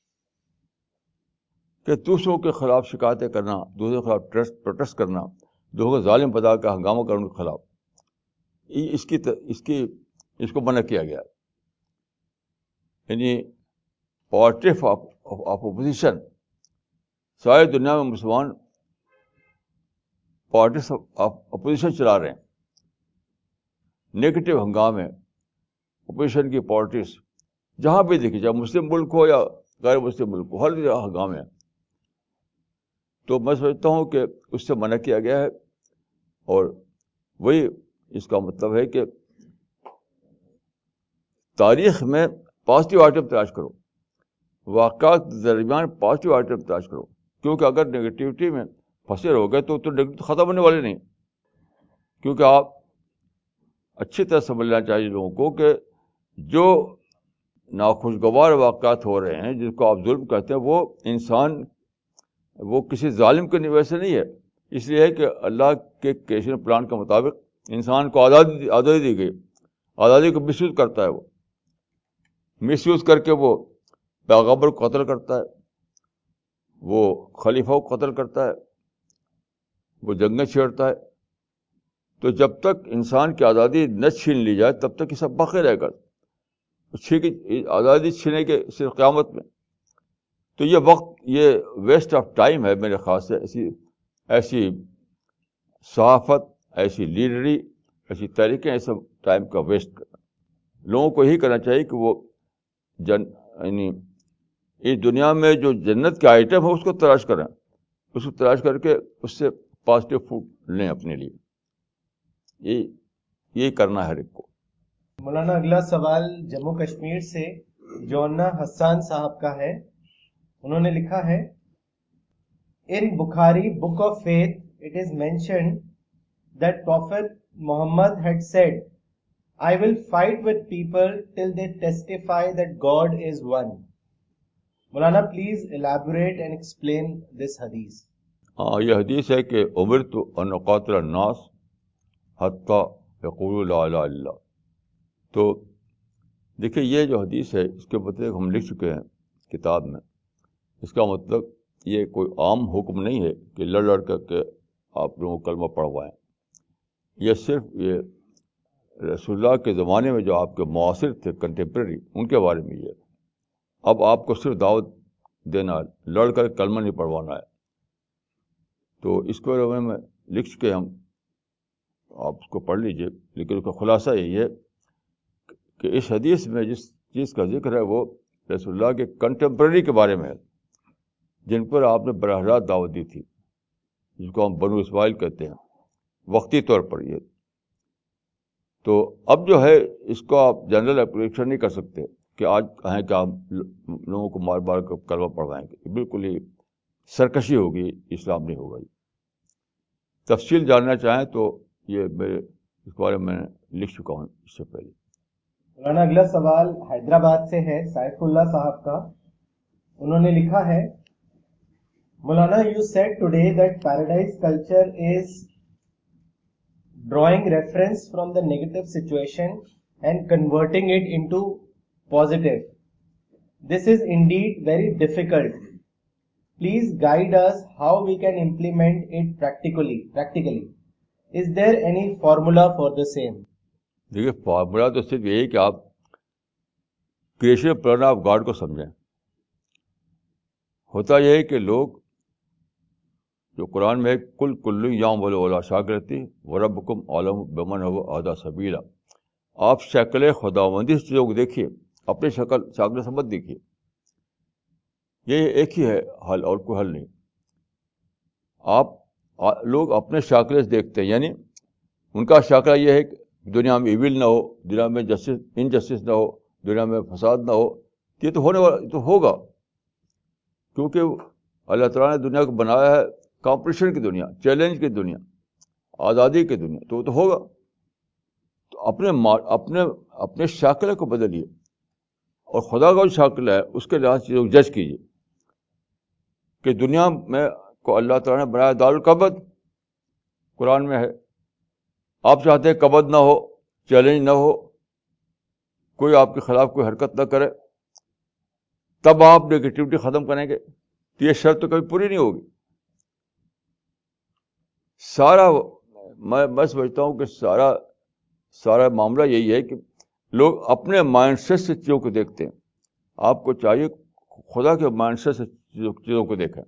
کہ دوسروں کے خلاف شکایتیں کرنا، دوسروں کے خلاف پروٹیسٹ کرنا، دوسروں کو ظالم بتا کے ہنگامہ کرنے کے خلاف، اس کی اس کی اس کو منع کیا گیا. یعنی پارٹی آف اپوزیشن، ساری دنیا میں مسلمان پارٹیز آف اپوزیشن چلا رہے ہیں. نیگیٹو ہنگامے، اپوزیشن کی پارٹیز جہاں بھی دیکھی جائے، مسلم ملک ہو یا غیر مسلم ملک ہو، ہر جگہ ہنگامے ہیں. تو میں سمجھتا ہوں کہ اس سے منع کیا گیا ہے. اور وہی اس کا مطلب ہے کہ تاریخ میں پازیٹیو آئٹم تلاش کرو، واقعات درمیان پازیٹیو آئٹم تلاش کرو. کیونکہ اگر نگیٹیوٹی میں پھنسے رہو گے تو تو نگیٹو ختم ہونے والے نہیں. کیونکہ آپ اچھی طرح سمجھنا چاہیے لوگوں کو کہ جو ناخوشگوار واقعات ہو رہے ہیں، جس کو آپ ظلم کہتے ہیں، وہ انسان وہ کسی ظالم کے وجہ سے نہیں ہے. اس لیے ہے کہ اللہ کے کریشن پلان کے مطابق انسان کو آزادی آزادی دی گئی. آزادی کو مس یوز کرتا ہے، وہ مس یوز کر کے وہ پیغمبر کو قتل کرتا ہے، وہ خلیفہ کو قتل کرتا ہے، وہ جنگیں چھیڑتا ہے. تو جب تک انسان کی آزادی نہ چھین لی جائے تب تک یہ سب باقی رہے گا. آزادی چھینے کے صرف قیامت میں. تو یہ وقت، یہ ویسٹ آف ٹائم ہے میرے خیال سے. ایسی ایسی صحافت، ایسی لیڈری، ایسی تحریکیں، ایسا ٹائم کا ویسٹ کرنا. لوگوں کو یہی کرنا چاہیے کہ وہ جن یعنی اس دنیا میں جو جنت کے آئٹم ہے اس کو تلاش کریں، اس کو تلاش کر کے اس سے پازیٹیو فوڈ لیں اپنے لیے. یہ یہی کرنا ہے ہر ایک کو. مولانا اگلا سوال جموں کشمیر سے جونا حسان صاحب کا ہے. انہوں نے لکھا ہے، in Bukhari book of faith it is mentioned that Prophet Muhammad had said, I will fight with people till they testify that God is one. Maulana please elaborate and explain this hadith. ہاں، یہ حدیث ہے کہ امرت ان اقاتل الناس حتی یقولوا لا الہ الا اللہ. تو دیکھیے یہ جو حدیث ہے اس کے مطلب ہم لکھ چکے ہیں کتاب میں. اس کا مطلب یہ کوئی عام حکم نہیں ہے کہ لڑ لڑ کر کے آپ لوگوں کو کلمہ پڑھوائیں. یہ صرف یہ رسول اللہ کے زمانے میں جو آپ کے معاصر تھے، کنٹمپریری، ان کے بارے میں یہ. اب آپ کو صرف دعوت دینا ہے، لڑ کر کلمہ نہیں پڑھوانا ہے. تو اس کے بارے میں لکھ چکے ہم. آپ اس کو پڑھ لیجئے، لیکن اس کا خلاصہ یہی ہے کہ اس حدیث میں جس چیز کا ذکر ہے وہ رسول اللہ کے کنٹمپرری کے بارے میں ہے، جن پر آپ نے براہ راست دعوت دی تھی، جس کو ہم بنو اسماعیل کہتے ہیں وقتی طور پر. یہ تو اب جو ہے اس کو آپ جنرل اپلیکیشن نہیں کر سکتے کہ آج کہیں کہ ہم لوگوں کو بار بار کلمہ پڑھوائیں گے. بالکل ہی سرکشی ہوگی، اسلام نہیں ہوگا. تفصیل جاننا چاہیں تو یہ میرے اس بارے میں لکھ چکا ہوں اس سے پہلے. مولانا اگلا سوال حیدرآباد سے ہے، سیف اللہ صاحب کا. انہوں نے لکھا ہے، مولانا you said today that paradise culture is drawing reference from the negative situation and converting it into positive. This is indeed very difficult. Please guide us how we can implement it practically. Practically, is there any formula for the same? دیکھیے formula تو صرف یہی کہ آپ creation plan of God کو سمجھیں. ہوتا یہ ہے کہ لوگ جو قرآن میں کل کلو یام ولو ولا شاگرتی وربکم عالم بمن ہو آدھا سبیلا، آپ شکل خداوندی سے لوگ دیکھیے، اپنی شکل شکل سے مت دیکھیے. یہ ایک ہی ہے حل، اور کوئی حل نہیں. آپ لوگ اپنے شاکلے سے دیکھتے ہیں، یعنی ان کا شاکلہ یہ ہے کہ دنیا میں ایول نہ ہو، دنیا میں جسٹس انجسٹس نہ ہو، دنیا میں فساد نہ ہو. یہ تو ہونے والا، تو ہوگا، کیونکہ اللہ تعالیٰ نے دنیا کو بنایا ہے کمپٹیشن کی دنیا، چیلنج کی دنیا، آزادی کی دنیا، تو وہ تو ہوگا. تو اپنے اپنے اپنے شاکلے کو بدلیے، اور خدا کا جو شاکلہ ہے اس کے لحاظ سے لوگ جج کیجیے کہ دنیا میں کو اللہ تعالیٰ نے بنایا دارالکبد، قرآن میں ہے. آپ چاہتے ہیں کبد نہ ہو، چیلنج نہ ہو، کوئی آپ کے خلاف کوئی حرکت نہ کرے، تب آپ نگیٹیوٹی ختم کریں گے. تو یہ شرط تو کبھی پوری نہیں ہوگی. سارا میں میں سمجھتا ہوں کہ سارا سارا معاملہ یہی ہے کہ لوگ اپنے مائنڈ سیٹ سے چیزوں کو دیکھتے ہیں. آپ کو چاہیے خدا کے مائنڈ سیٹ سے چیزوں کو دیکھیں.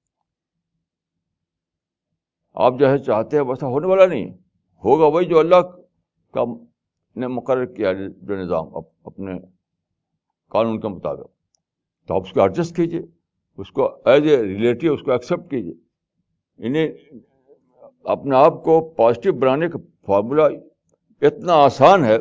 آپ جو ہے چاہتے ہیں ویسا ہونے والا نہیں، ہوگا وہی جو اللہ کا نے مقرر کیا جو نظام اپنے قانون کے مطابق. تو آپ اس کو ایڈجسٹ کیجیے، اس کو ایز اے ریلیٹیو اس کو ایکسیپٹ کیجیے. انہیں اپنے آپ کو پازیٹیو بنانے کا فارمولا اتنا آسان ہے.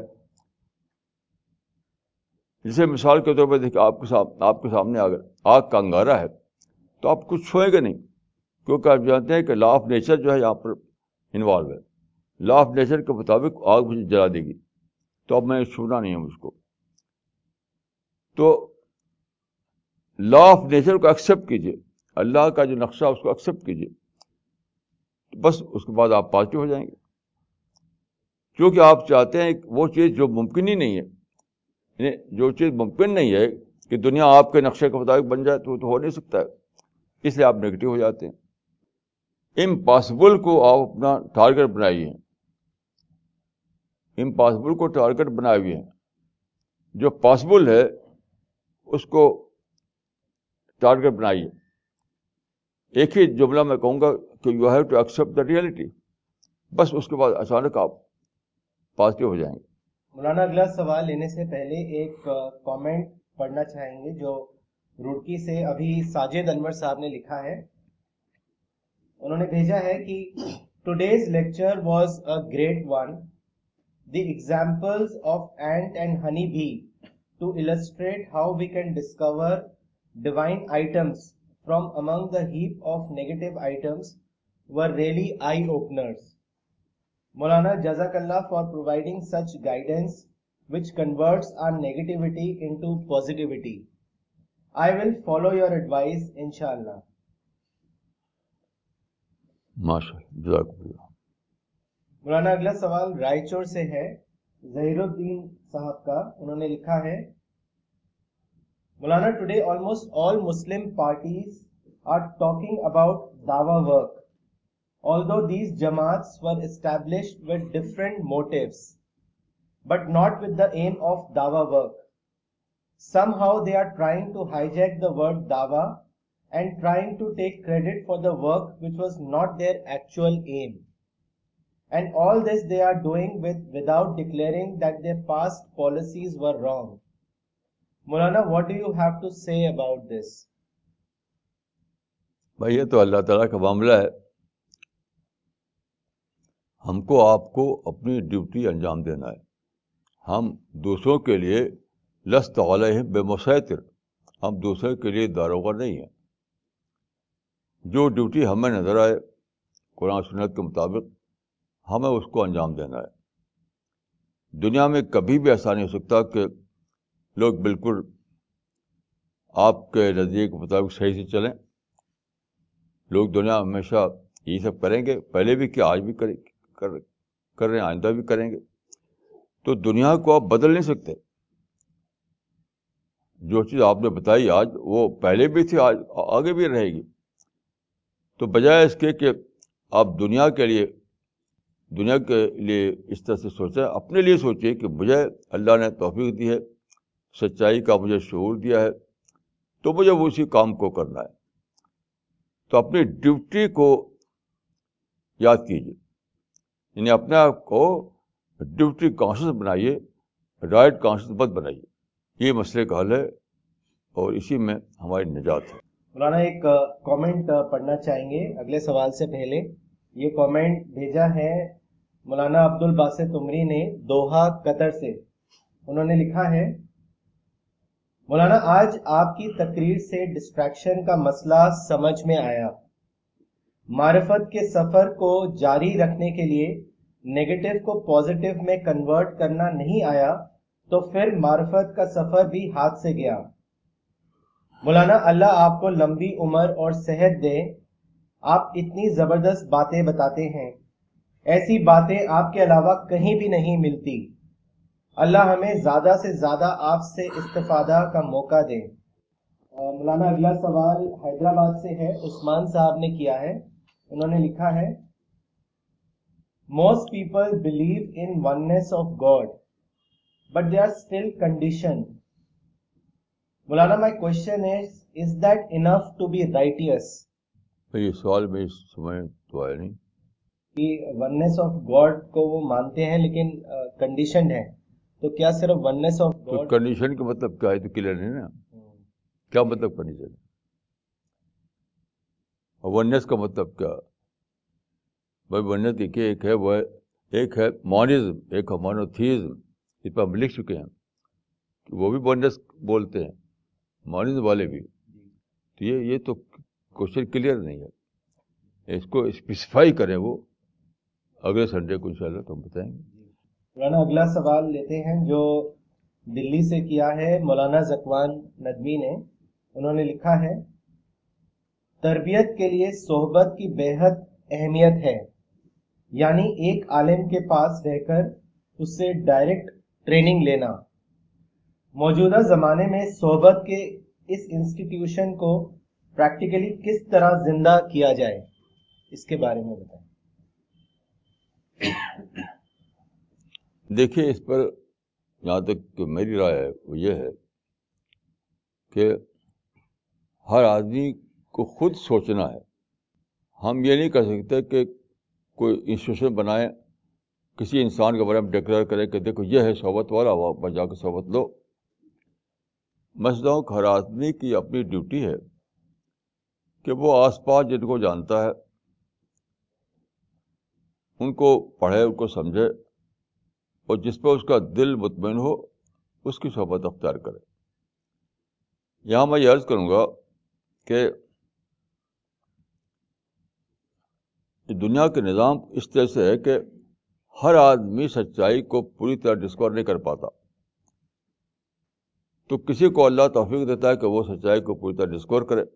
جسے مثال کے طور پہ دیکھیں، آپ کے سامنے آپ کے سامنے اگر آگ کا انگارہ ہے تو آپ کچھ چھوئیں گے نہیں، کیونکہ آپ جانتے ہیں کہ لا آف نیچر جو ہے یہاں پر انوالو ہے. لا آف نیچر کے مطابق آگ مجھے جلا دے گی، تو اب میں چھونا نہیں ہے مجھ کو. تو لا آف نیچر کو ایکسیپٹ کیجیے، اللہ کا جو نقشہ اس کو ایکسیپٹ کیجیے، بس اس کے بعد آپ پازیٹیو ہو جائیں گے. کیونکہ آپ چاہتے ہیں وہ چیز جو ممکن ہی نہیں ہے، یعنی جو چیز ممکن نہیں ہے کہ دنیا آپ کے نقشے کے مطابق بن جائے، تو وہ تو ہو نہیں سکتا ہے. اس لیے آپ نیگیٹو ہو جاتے ہیں. امپاسبل کو آپ اپنا ٹارگیٹ بنائیے، امپاسبل کو ٹارگیٹ بنائے ہوئے ہیں. جو پاسبل ہے اس کو ٹارگیٹ بنائیے. ایک ہی جملہ میں کہوں گا کہ you have to accept the reality, بس اس کے بعد اچانک آپ پازیٹیو ہو جائیں گے. مولانا اگلا سوال لینے سے پہلے ایک کامنٹ پڑھنا چاہیں گے جو روڑکی سے ابھی ساجد انور صاحب نے لکھا ہے. انہوں نے بھیجا ہے کہ today's lecture was a great one. The examples of ant and honey bee to illustrate how we can discover divine items from among the heap of negative items were really eye-openers. Maulana, Jazakallah for providing such guidance which converts our negativity into positivity. I will follow your advice, inshallah. ماشاء اللہ، جزاک اللہ. مولانا اگلا سوال رائچور سے ہے، ظہیر الدین صاحب کا. انہوں نے لکھا ہے، مولانا today almost all Muslim parties are talking about dawa work. Although these jamaats were established with different motives, but not with the aim of dawa work. Somehow they are trying to hijack the word dawa and trying to take credit for the work which was not their actual aim. And all this they are doing with without declaring that their past policies were wrong. Maulana, what do you have to say about this? بھائی یہ تو اللہ تعالیٰ کا معاملہ ہے. ہم کو آپ کو اپنی ڈیوٹی انجام دینا ہے. ہم دوسروں کے لیے لست علیہم بمسیطر، ہم دوسروں کے لیے داروغہ نہیں ہیں. جو ڈیوٹی ہمیں نظر آئے قرآن سنت کے مطابق ہمیں اس کو انجام دینا ہے. دنیا میں کبھی بھی ایسا نہیں ہو سکتا کہ لوگ بالکل آپ کے نظریے کے مطابق صحیح سے چلیں. لوگ دنیا میں ہمیشہ یہی سب کریں گے، پہلے بھی کیا آج بھی کریں کر کر رہے ہیں، آئندہ بھی کریں گے. تو دنیا کو آپ بدل نہیں سکتے. جو چیز آپ نے بتائی آج وہ پہلے بھی تھی، آج آگے بھی رہے گی. تو بجائے اس کے کہ آپ دنیا کے لیے دنیا کے لیے اس طرح سے سوچیں، اپنے لیے سوچیے کہ مجھے اللہ نے توفیق دی ہے، سچائی کا مجھے شعور دیا ہے، تو مجھے اسی کام کو کرنا ہے. تو اپنی ڈیوٹی کو یاد کیجیے، یعنی اپنے آپ کو ڈیوٹی کانشیس بنائیے، رائٹ کانشیس مت بنائیے. یہ مسئلے کا حل ہے اور اسی میں ہماری نجات ہے. مولانا ایک کامنٹ پڑھنا چاہیں گے اگلے سوال سے پہلے. یہ کامنٹ بھیجا ہے مولانا عبد الباسط عمری نے دوحہ قطر سے. انہوں نے لکھا ہے، مولانا آج آپ کی تقریر سے ڈسٹریکشن کا مسئلہ سمجھ میں آیا. معرفت کے سفر کو جاری رکھنے کے لیے نیگیٹو کو پازیٹو میں کنورٹ کرنا نہیں آیا تو پھر معرفت کا سفر بھی ہاتھ سے گیا. مولانا اللہ آپ کو لمبی عمر اور صحت دے. آپ اتنی زبردست باتیں بتاتے ہیں، ایسی باتیں آپ کے علاوہ کہیں بھی نہیں ملتی. اللہ ہمیں زیادہ سے زیادہ آپ سے استفادہ کا موقع دے. مولانا اگلا سوال حیدرآباد سے ہے، عثمان صاحب نے کیا ہے. انہوں نے لکھا ہے، most people believe in oneness of God but they are still conditioned. مولانا my question is is that enough to be righteous? یہ سوال میں سمجھ تو آیا نہیں کہ وننس آف گاڈ کو وہ مانتے ہیں لیکن کنڈیشنڈ ہے، تو کیا صرف وننس آف تو گاڈ؟ کنڈیشن کا مطلب کیا ہے تو کلیئر نہیں نا. کیا مطلب کنڈیشن؟ وننس کا مطلب کیا؟ بھائی وننس دیکھیے، ایک ہے وہ ایک ہے مونزم، ایک ہے مونوتھیزم. اس پہ ہم لکھ چکے ہیں کہ وہ بھی وننس بولتے ہیں، مونزم والے بھی. تو یہ یہ تو کوشچن کلیئر نہیں ہے. اس کو اسپیسیفائی کریں وہ اگلے سنڈے کو انشاءاللہ تو ہم بتائیں گے. مولانا اگلا سوال لیتے ہیں جو دلی سے کیا ہے مولانا زکوان ندوی نے. انہوں نے لکھا ہے، تربیت کے لیے صحبت کی بے حد اہمیت ہے، یعنی ایک عالم کے پاس رہ کر اس سے ڈائریکٹ ٹریننگ لینا. موجودہ زمانے میں صحبت کے اس انسٹیٹیوشن کو پریکٹیکلی کس طرح زندہ کیا جائے، اس کے بارے میں بتائیں. دیکھیے اس پر جہاں تک میری رائے ہے وہ یہ ہے کہ ہر آدمی کو خود سوچنا ہے. ہم یہ نہیں کر سکتے کہ کوئی انسٹیٹیوشن بنائیں، کسی انسان کے بارے میں ڈکلیئر کریں کہ دیکھو یہ ہے صحبت والا، وہاں پر جا کے صحبت لو. مسئلہ ہر آدمی کی اپنی ڈیوٹی ہے کہ وہ آس پاس جن کو جانتا ہے ان کو پڑھے، ان کو سمجھے، اور جس پہ اس کا دل مطمئن ہو اس کی صحبت اختیار کرے. یہاں میں یہ عرض کروں گا کہ دنیا کے نظام اس طرح سے ہے کہ ہر آدمی سچائی کو پوری طرح ڈسکور نہیں کر پاتا. تو کسی کو اللہ توفیق دیتا ہے کہ وہ سچائی کو پوری طرح ڈسکور کرے،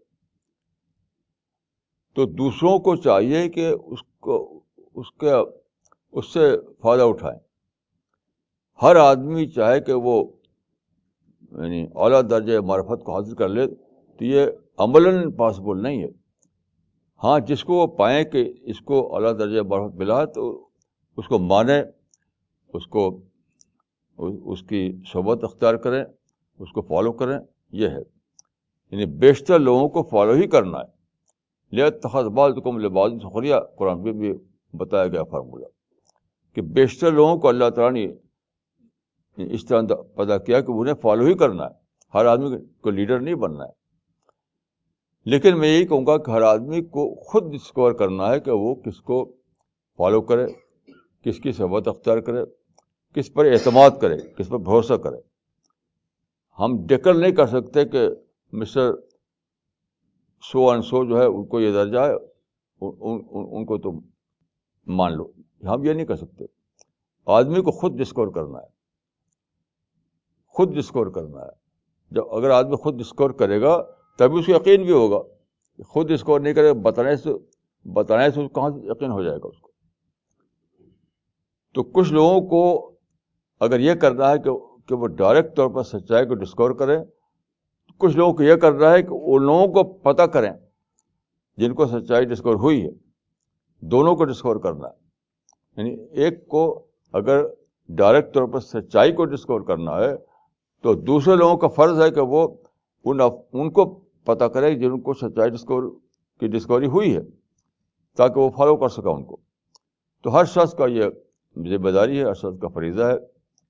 تو دوسروں کو چاہیے کہ اس کو اس کے اس سے فائدہ اٹھائیں. ہر آدمی چاہے کہ وہ یعنی اعلیٰ درجہ معرفت کو حاصل کر لے، تو یہ عملاً پاسبل نہیں ہے. ہاں جس کو وہ پائیں کہ اس کو اعلیٰ درجہ معرفت ملا تو اس کو مانیں، اس کو اس کی صحبت اختیار کریں، اس کو فالو کریں. یہ ہے یعنی بیشتر لوگوں کو فالو ہی کرنا ہے. لِيَتَّخِذَ بَعْضُكُمْ لِبَعْضٍ سُخْرِيَّةً، قرآن میں بھی بتایا گیا فارمولہ. کہ بیشتر لوگوں کو اللہ تعالیٰ نے اس طرح پیدا کیا کہ انہیں فالو ہی کرنا ہے, ہر آدمی کو لیڈر نہیں بننا ہے. لیکن میں یہی کہوں گا کہ ہر آدمی کو خود ڈسکور کرنا ہے کہ وہ کس کو فالو کرے, کس کی صحبت اختیار کرے, کس پر اعتماد کرے, کس پر بھروسہ کرے. ہم ڈیکل نہیں کر سکتے کہ مسٹر سو اینڈ سو جو ہے ان کو یہ درجہ ہے, ان, ان, ان کو تم مان لو. ہم یہ نہیں کر سکتے. آدمی کو خود ڈسکور کرنا ہے, خود ڈسکور کرنا ہے. جب اگر آدمی خود ڈسکور کرے گا تبھی اس کو یقین بھی ہوگا. خود ڈسکور نہیں کرے گا, بتانے سے بتانے سے کہاں سے یقین ہو جائے گا اس کو. تو کچھ لوگوں کو اگر یہ کرنا ہے کہ کہ وہ ڈائریکٹ طور پر سچائی کو ڈسکور کریں, کچھ لوگوں کو یہ کرنا ہے کہ ان لوگوں کو پتہ کریں جن کو سچائی ڈسکور ہوئی ہے. دونوں کو ڈسکور کرنا ہے. یعنی ایک کو اگر ڈائریکٹ طور پر سچائی کو ڈسکور کرنا ہے تو دوسرے لوگوں کا فرض ہے کہ وہ ان ان کو پتہ کرے جن کو سچائی ڈسکور کی ڈسکوری ہوئی ہے, تاکہ وہ فالو کر سکا ان کو. تو ہر شخص کا یہ ذمہ داری ہے, ہر شخص کا فریضہ ہے.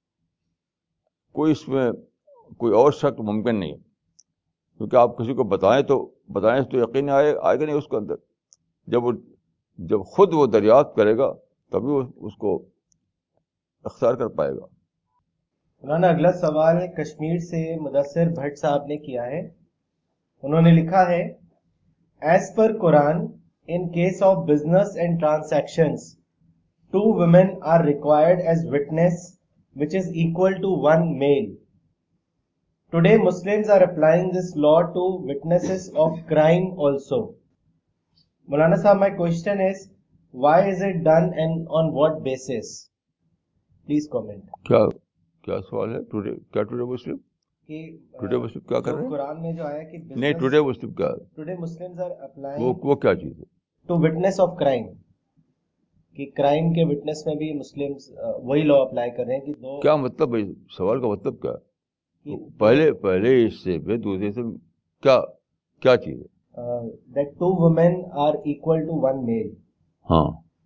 کوئی اس میں کوئی اور شک ممکن نہیں ہے, کیونکہ آپ کسی کو بتائیں تو بتائیں تو یقین آئے آئے گا نہیں اس کے اندر. جب وہ جب خود وہ دریافت کرے گا تبھی وہ اس کو اختیار کر پائے گا. مولانا اگلا سوال کشمیر سے مدثر بھٹ صاحب نے کیا ہے. انہوں نے لکھا ہے, as per Quran in case of business and transactions two women are required as witness which is equal to one male. Today Muslims are applying this law to witnesses of crime also. Maulana Sahab, my question is, why is it done and on what basis? Please comment. کیا کیا سوال ہے؟ Today کیا today مسلم کہ today مسلم کیا کر رہے ہیں؟ قرآن میں جو آیا کہ نہیں, ٹوڈے مسلم کیا ہے؟ ٹوڈے مسلمز آر اپلائنگ وہ وہ کیا چیز ہے؟ ٹو وٹنس آف کرائم, کہ کرائم کے وٹنس میں بھی مسلمز وہی لا اپلائی کر رہے ہیں کہ دو. کیا مطلب ہے سوال کا مطلب کیا ہے؟ پہلے پہلے حصے میں دوسرے سے کیا کیا چیز ہے؟ that two women are equal to one male. ہاں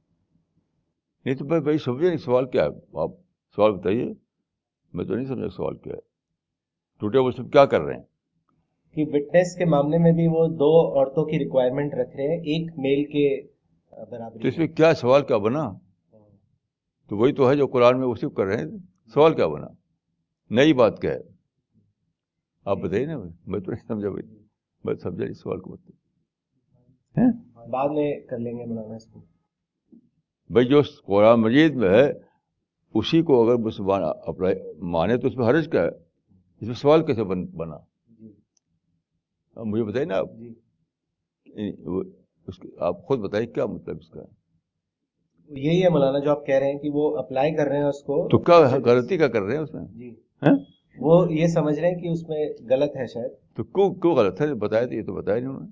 نہیں تو بھائی سمجھے نہیں سوال کیا ہے. آپ سوال بتائیے, میں تو نہیں سمجھا سوال کیا ہے. ٹوٹے مسلم کیا کر رہے ہیں کہ وٹنس کے معاملے میں بھی وہ دو عورتوں کی ریکوائرمنٹ رکھ رہے ہیں, ایک میل کے برابر. تو اس میں کیا سوال کیا بنا؟ تو وہی تو ہے جو قرآن میں وصف کر رہے ہیں. سوال کیا بنا؟ نئی بات کیا ہے آپ بتائیے نا. میں تو نہیں سمجھا بھائی, میں سمجھا اس سوال کو. مطلب بعد میں کر لیں گے مولانا اس کو. بھائی جو قرآن مجید میں ہے اسی کو اگر مسلمان اپلائی مانے تو اس میں حرج کیا ہے؟ اس میں سوال کیسے بن بنا؟ مجھے بتائیے نا آپ. اس آپ خود بتائیے کیا مطلب اس کا. یہی ہے مولانا جو آپ کہہ رہے ہیں کہ وہ اپلائی کر رہے ہیں اس کو. تو کیا غلطی کیا کر رہے ہیں اس میں؟ جی وہ یہ سمجھ رہے ہیں کہ اس میں غلط ہے شاید. تو کیوں کیوں غلط ہے؟ بتایا تو یہ تو بتایا نہیں انہوں نے.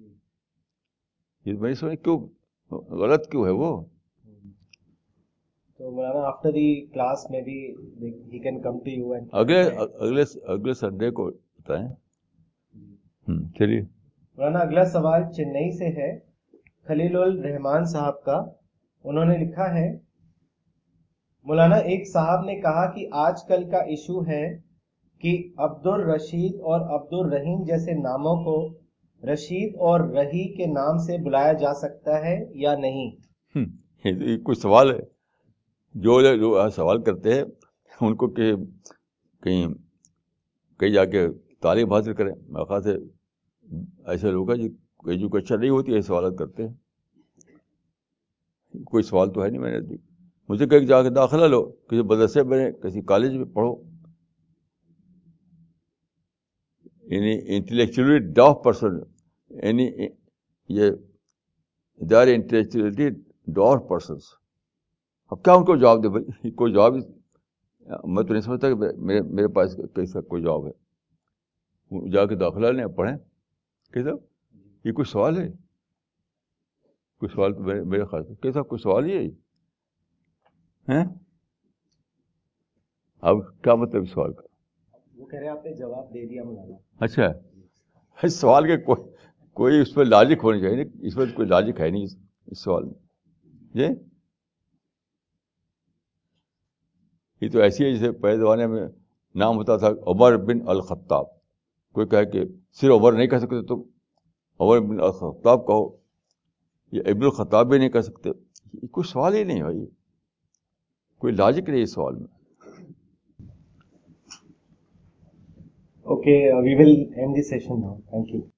یہ میں سمجھ کیوں غلط کیوں ہے وہ. تو مولانا آفٹر دی کلاس میں بھی he can come to you and اگلے اگلے اگلے سنڈے کو بتائیں. چلیے مولانا اگلا سوال چنئی سے ہے, خلیل الرحمان صاحب کا. انہوں نے لکھا ہے, مولانا ایک صاحب نے کہا کہ آج کل کا ایشو ہے کہ عبد الرشید اور عبد الرحیم جیسے ناموں کو رشید اور رہی کے نام سے بلایا جا سکتا ہے یا نہیں. یہ کچھ سوال ہے. جو جو سوال کرتے ہیں ان کو کہ کہیں کہیں جا کے تعلیم حاصل کریں. میرے خیال سے ایسے لوگ ہیں جو ایجوکیشن نہیں ہوتی ہے سوالات کرتے ہیں. کوئی سوال تو ہے نہیں. میں نے مجھے کہیں جا کے داخلہ لو, کسی مدرسے میں کسی کالج میں پڑھو. یعنی انٹلیکچولی ڈاف پرسن, یعنی یہ they are intellectually deaf persons. اب کیا ان کو جواب دے بھائی؟ کوئی جواب میں تو نہیں سمجھتا کہ میرے میرے پاس کیسا کوئی جواب ہے. جا کے داخلہ لیں پڑھیں. کیسا یہ کوئی سوال ہے؟ کوئی سوال تو میرے خیال سے کیسا کوئی سوال ہی ہے. اب کیا مطلب سوال کا؟ وہ کہہ رہے آپ نے جواب دے دیا مولانا. اچھا سوال کے کوئی کوئی اس پہ لاجک ہونی چاہیے. اس میں کوئی لاجک ہے نہیں اس سوال میں. جی یہ تو ایسی ہے جیسے پہلے زمانے میں نام ہوتا تھا عمر بن الخطاب. کوئی کہے کہ صرف عمر نہیں کہہ سکتے تم, عمر بن الخطاب کہو, یہ ابن الخطاب بھی نہیں کہہ سکتے. کوئی سوال ہی نہیں ہے بھائی, کوئی لاجک نہیں اس سوال میں. Okay, uh, we will end the session now. Thank you.